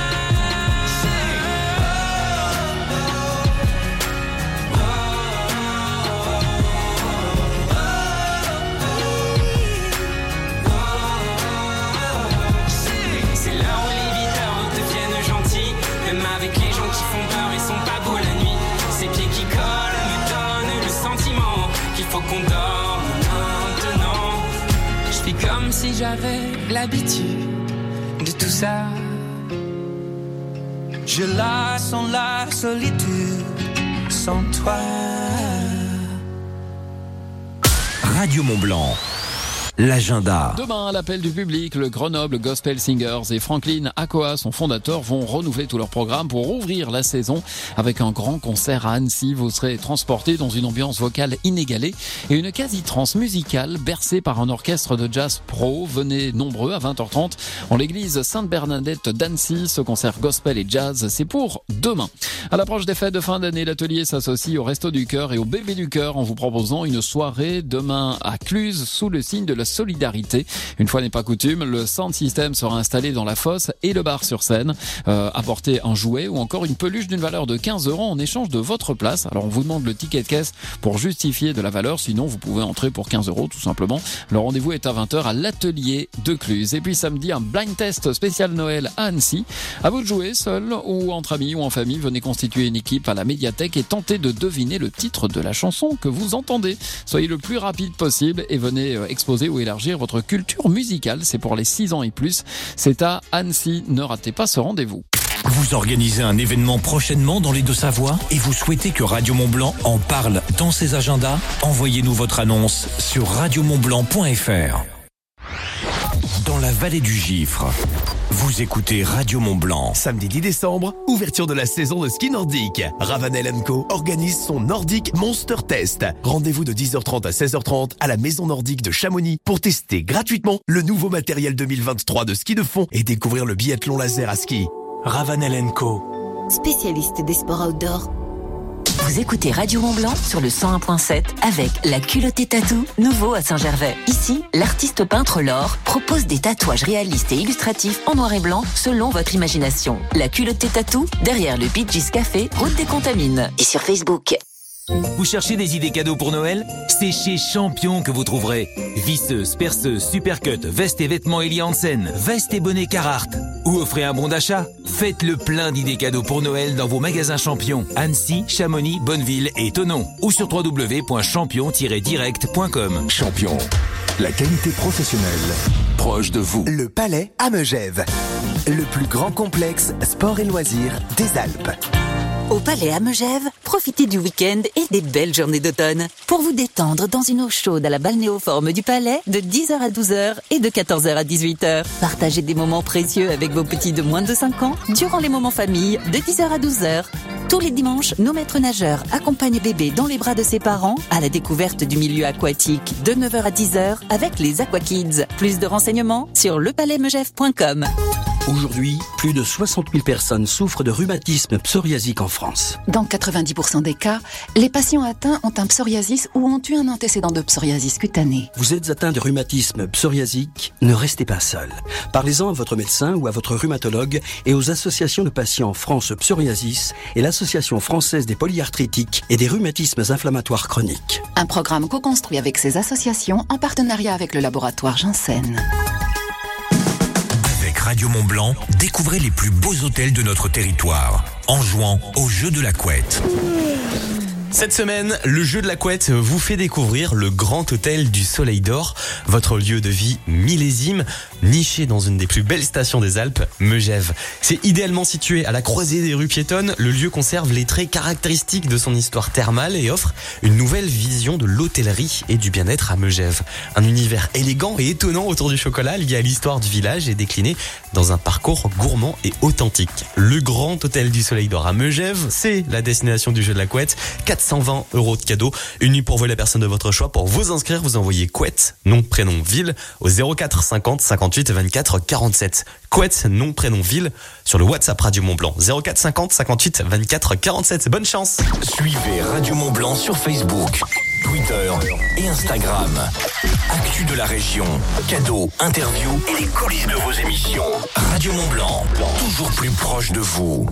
Speaker 3: C'est là où les videurs deviennent gentils, même avec les gens qui font peur, ils sont pas beaux la nuit. Ces pieds qui collent me donnent le sentiment qu'il faut qu'on dorme maintenant. Je fais comme si j'avais l'habitude de tout ça.
Speaker 4: Je la sens la solitude sans toi.
Speaker 2: Radio Mont-Blanc, l'agenda.
Speaker 23: Demain, à l'appel du public, le Grenoble Gospel Singers et Franklin Akoa, son fondateur, vont renouveler tout leur programme pour ouvrir la saison avec un grand concert à Annecy. Vous serez transporté dans une ambiance vocale inégalée et une quasi-trance musicale bercée par un orchestre de jazz pro. Venez nombreux à vingt heures trente en l'église Sainte-Bernadette d'Annecy. Ce concert gospel et jazz, c'est pour demain. À l'approche des fêtes de fin d'année, l'atelier s'associe au Resto du Cœur et au Bébé du Cœur en vous proposant une soirée demain à Cluse sous le signe de la solidarité. Une fois n'est pas coutume, le sound system sera installé dans la fosse et le bar sur scène. Euh, apportez un jouet ou encore une peluche d'une valeur de quinze euros en échange de votre place. Alors on vous demande le ticket de caisse pour justifier de la valeur, sinon vous pouvez entrer pour quinze euros tout simplement. Le rendez-vous est à vingt heures à l'atelier de Cluse. Et puis samedi, un blind test spécial Noël à Annecy. À vous de jouer seul ou entre amis ou en famille. Venez constituer une équipe à la médiathèque et tenter de deviner le titre de la chanson que vous entendez. Soyez le plus rapide possible et venez exposer ou élargir votre culture musicale. C'est pour les six ans et plus. C'est à Annecy. Ne ratez pas ce rendez-vous.
Speaker 2: Vous organisez un événement prochainement dans les Deux-Savoies et vous souhaitez que Radio Mont-Blanc en parle dans ses agendas? Envoyez-nous votre annonce sur radio mont blanc point f r. Dans la vallée du Gifre, vous écoutez Radio Mont-Blanc.
Speaker 6: Samedi dix décembre, ouverture de la saison de ski nordique. Ravanel and Co organise son Nordic Monster Test. Rendez-vous de dix heures trente à seize heures trente à la Maison Nordique de Chamonix pour tester gratuitement le nouveau matériel deux mille vingt-trois de ski de fond et découvrir le biathlon laser à ski. Ravanel and Co,
Speaker 7: spécialiste des sports outdoor. Vous écoutez Radio Mont-Blanc sur le cent un virgule sept avec la culottée tatou, nouveau à Saint-Gervais. Ici, l'artiste peintre Laure propose des tatouages réalistes et illustratifs en noir et blanc selon votre imagination. La culottée tatou, derrière le Bee Gees Café, route des Contamines. Et sur Facebook.
Speaker 2: Vous cherchez des idées cadeaux pour Noël? C'est chez Champion que vous trouverez. Visseuse, perceuse, supercut, vestes et vêtements Eli Hansen, vestes et bonnets Carhartt. Ou offrez un bon d'achat. Faites le plein d'idées cadeaux pour Noël dans vos magasins Champion. Annecy, Chamonix, Bonneville et Thonon. Ou sur w w w point champion tiret direct point com.
Speaker 31: Champion, la qualité professionnelle proche de vous.
Speaker 33: Le Palais à Megève, le plus grand complexe sport et loisirs des Alpes.
Speaker 7: Au Palais à Megève, profitez du week-end et des belles journées d'automne pour vous détendre dans une eau chaude à la balnéoforme du Palais de dix heures à douze heures et de quatorze heures à dix-huit heures. Partagez des moments précieux avec vos petits de moins de cinq ans durant les moments famille de dix heures à douze heures. Tous les dimanches, nos maîtres nageurs accompagnent bébé dans les bras de ses parents à la découverte du milieu aquatique de neuf heures à dix heures avec les Aqua Kids. Plus de renseignements sur le palais megève point com.
Speaker 8: Aujourd'hui, plus de soixante mille personnes souffrent de rhumatisme psoriasique en France.
Speaker 9: Dans quatre-vingt-dix pour cent des cas, les patients atteints ont un psoriasis ou ont eu un antécédent de psoriasis cutanée.
Speaker 8: Vous êtes atteint de rhumatisme psoriasique, ne restez pas seul. Parlez-en à votre médecin ou à votre rhumatologue et aux associations de patients France Psoriasis et l'Association française des polyarthritiques et des rhumatismes inflammatoires chroniques.
Speaker 9: Un programme co-construit avec ces associations en partenariat avec le laboratoire Janssen.
Speaker 2: Radio Mont-Blanc, découvrez les plus beaux hôtels de notre territoire en jouant au jeu de la couette.
Speaker 1: Cette semaine, le jeu de la couette vous fait découvrir le Grand Hôtel du Soleil d'Or, votre lieu de vie millésime, niché dans une des plus belles stations des Alpes, Megève. C'est idéalement situé à la croisée des rues piétonnes, le lieu conserve les traits caractéristiques de son histoire thermale et offre une nouvelle vision de l'hôtellerie et du bien-être à Megève. Un univers élégant et étonnant autour du chocolat lié à l'histoire du village est décliné dans un parcours gourmand et authentique. Le Grand Hôtel du Soleil d'Or à Megève, c'est la destination du jeu de la couette. quatre cent vingt euros de cadeau, une nuit pour vous, la personne de votre choix. Pour vous inscrire, vous envoyez couette, nom, prénom, ville au zéro quatre cinquante cinquante-huit vingt-quatre quarante-sept. Couette, nom, prénom, ville sur le WhatsApp Radio Mont Blanc zéro quatre cinquante cinquante-huit vingt-quatre quarante-sept. Bonne chance.
Speaker 10: Suivez Radio Mont Blanc sur Facebook, Twitter et Instagram. Actu de la région, cadeaux, interviews et les coulisses de vos émissions. Radio Mont Blanc, toujours plus proche de vous.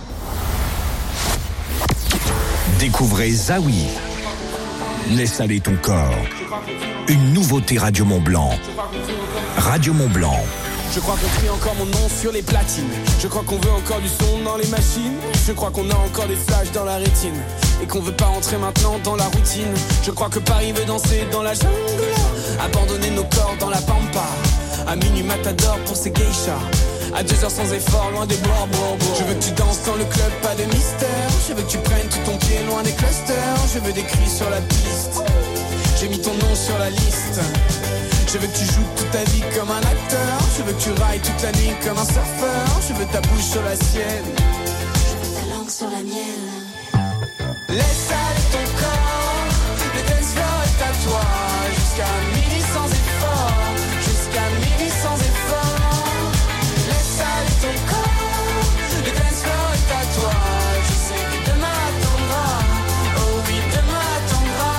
Speaker 10: Découvrez Zawi. Laisse aller ton corps. Une nouveauté Radio Mont Blanc. Radio Mont Blanc.
Speaker 11: Je crois qu'on crie encore mon nom sur les platines. Je crois qu'on veut encore du son dans les machines. Je crois qu'on a encore des flashs dans la rétine. Et qu'on veut pas rentrer maintenant dans la routine. Je crois que Paris veut danser dans la jungle. Abandonner nos corps dans la pampa. À minuit matador pour ces geishas. À deux heures sans effort, loin des bois, bois, bois. Je veux que tu danses dans le club, pas de mystère. Je veux que tu prennes tout ton pied loin des clusters. Je veux des cris sur la piste. J'ai mis ton nom sur la liste. Je veux que tu joues toute ta vie comme un acteur. Je veux que tu railles toute la nuit comme un surfeur. Je veux ta bouche sur la sienne. Je veux ta langue sur la mienne. Laisse aller ton corps. Le dance floor est à toi. Jusqu'à midi sans effort. Jusqu'à midi sans effort. Laisse aller ton corps. Le dance floor est à toi. Je sais que demain attendra. Oh oui, demain attendra.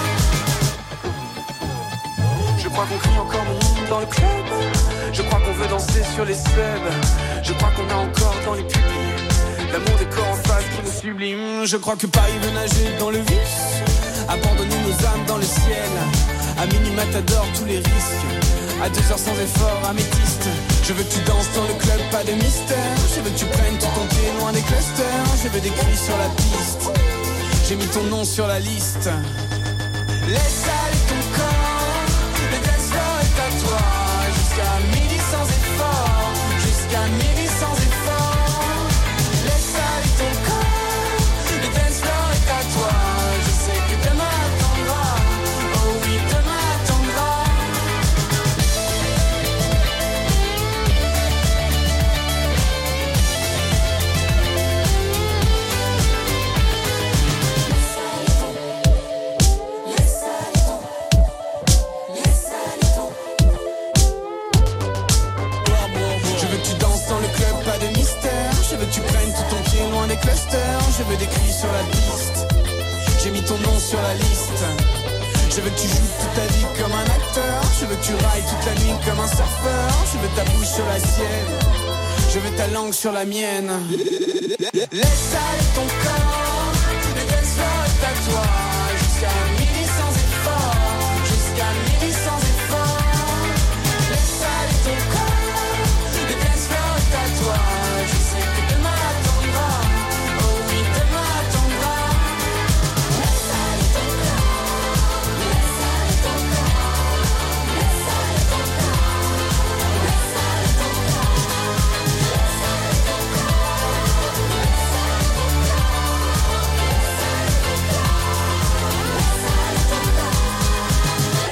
Speaker 11: Je crois qu'on crie encore mon nom dans le club. Je crois qu'on veut danser sur les subs. Je crois qu'on a encore dans les publics l'amour des corps en face qui nous sublime. Je crois que Paris veut nager dans le vice. Abandonner nos âmes dans le ciel. À minuit matador tous les risques. À deux heures sans effort, améthyste. Je veux que tu danses dans le club, pas de mystère. Je veux que tu prennes tout ton pied loin des clusters. Je veux des cris sur la piste. J'ai mis ton nom sur la liste. Laisse aller ton corps. Le dance floor est à toi. Jusqu'à midi sans effort. Jusqu'à midi sans effort. Laisse aller ton corps. Le dance floor est à toi. Je sais que demain attendra. Oh oui, demain attendra. Je veux que tu prennes tout ton pied loin des clusters. Je veux des cris sur la piste. J'ai mis ton nom sur la liste. Je veux que tu joues toute ta vie comme un acteur. Je veux que tu railles toute la nuit comme un surfeur. Je veux ta bouche sur la sienne. Je veux ta langue sur la mienne. Laisse aller ton corps.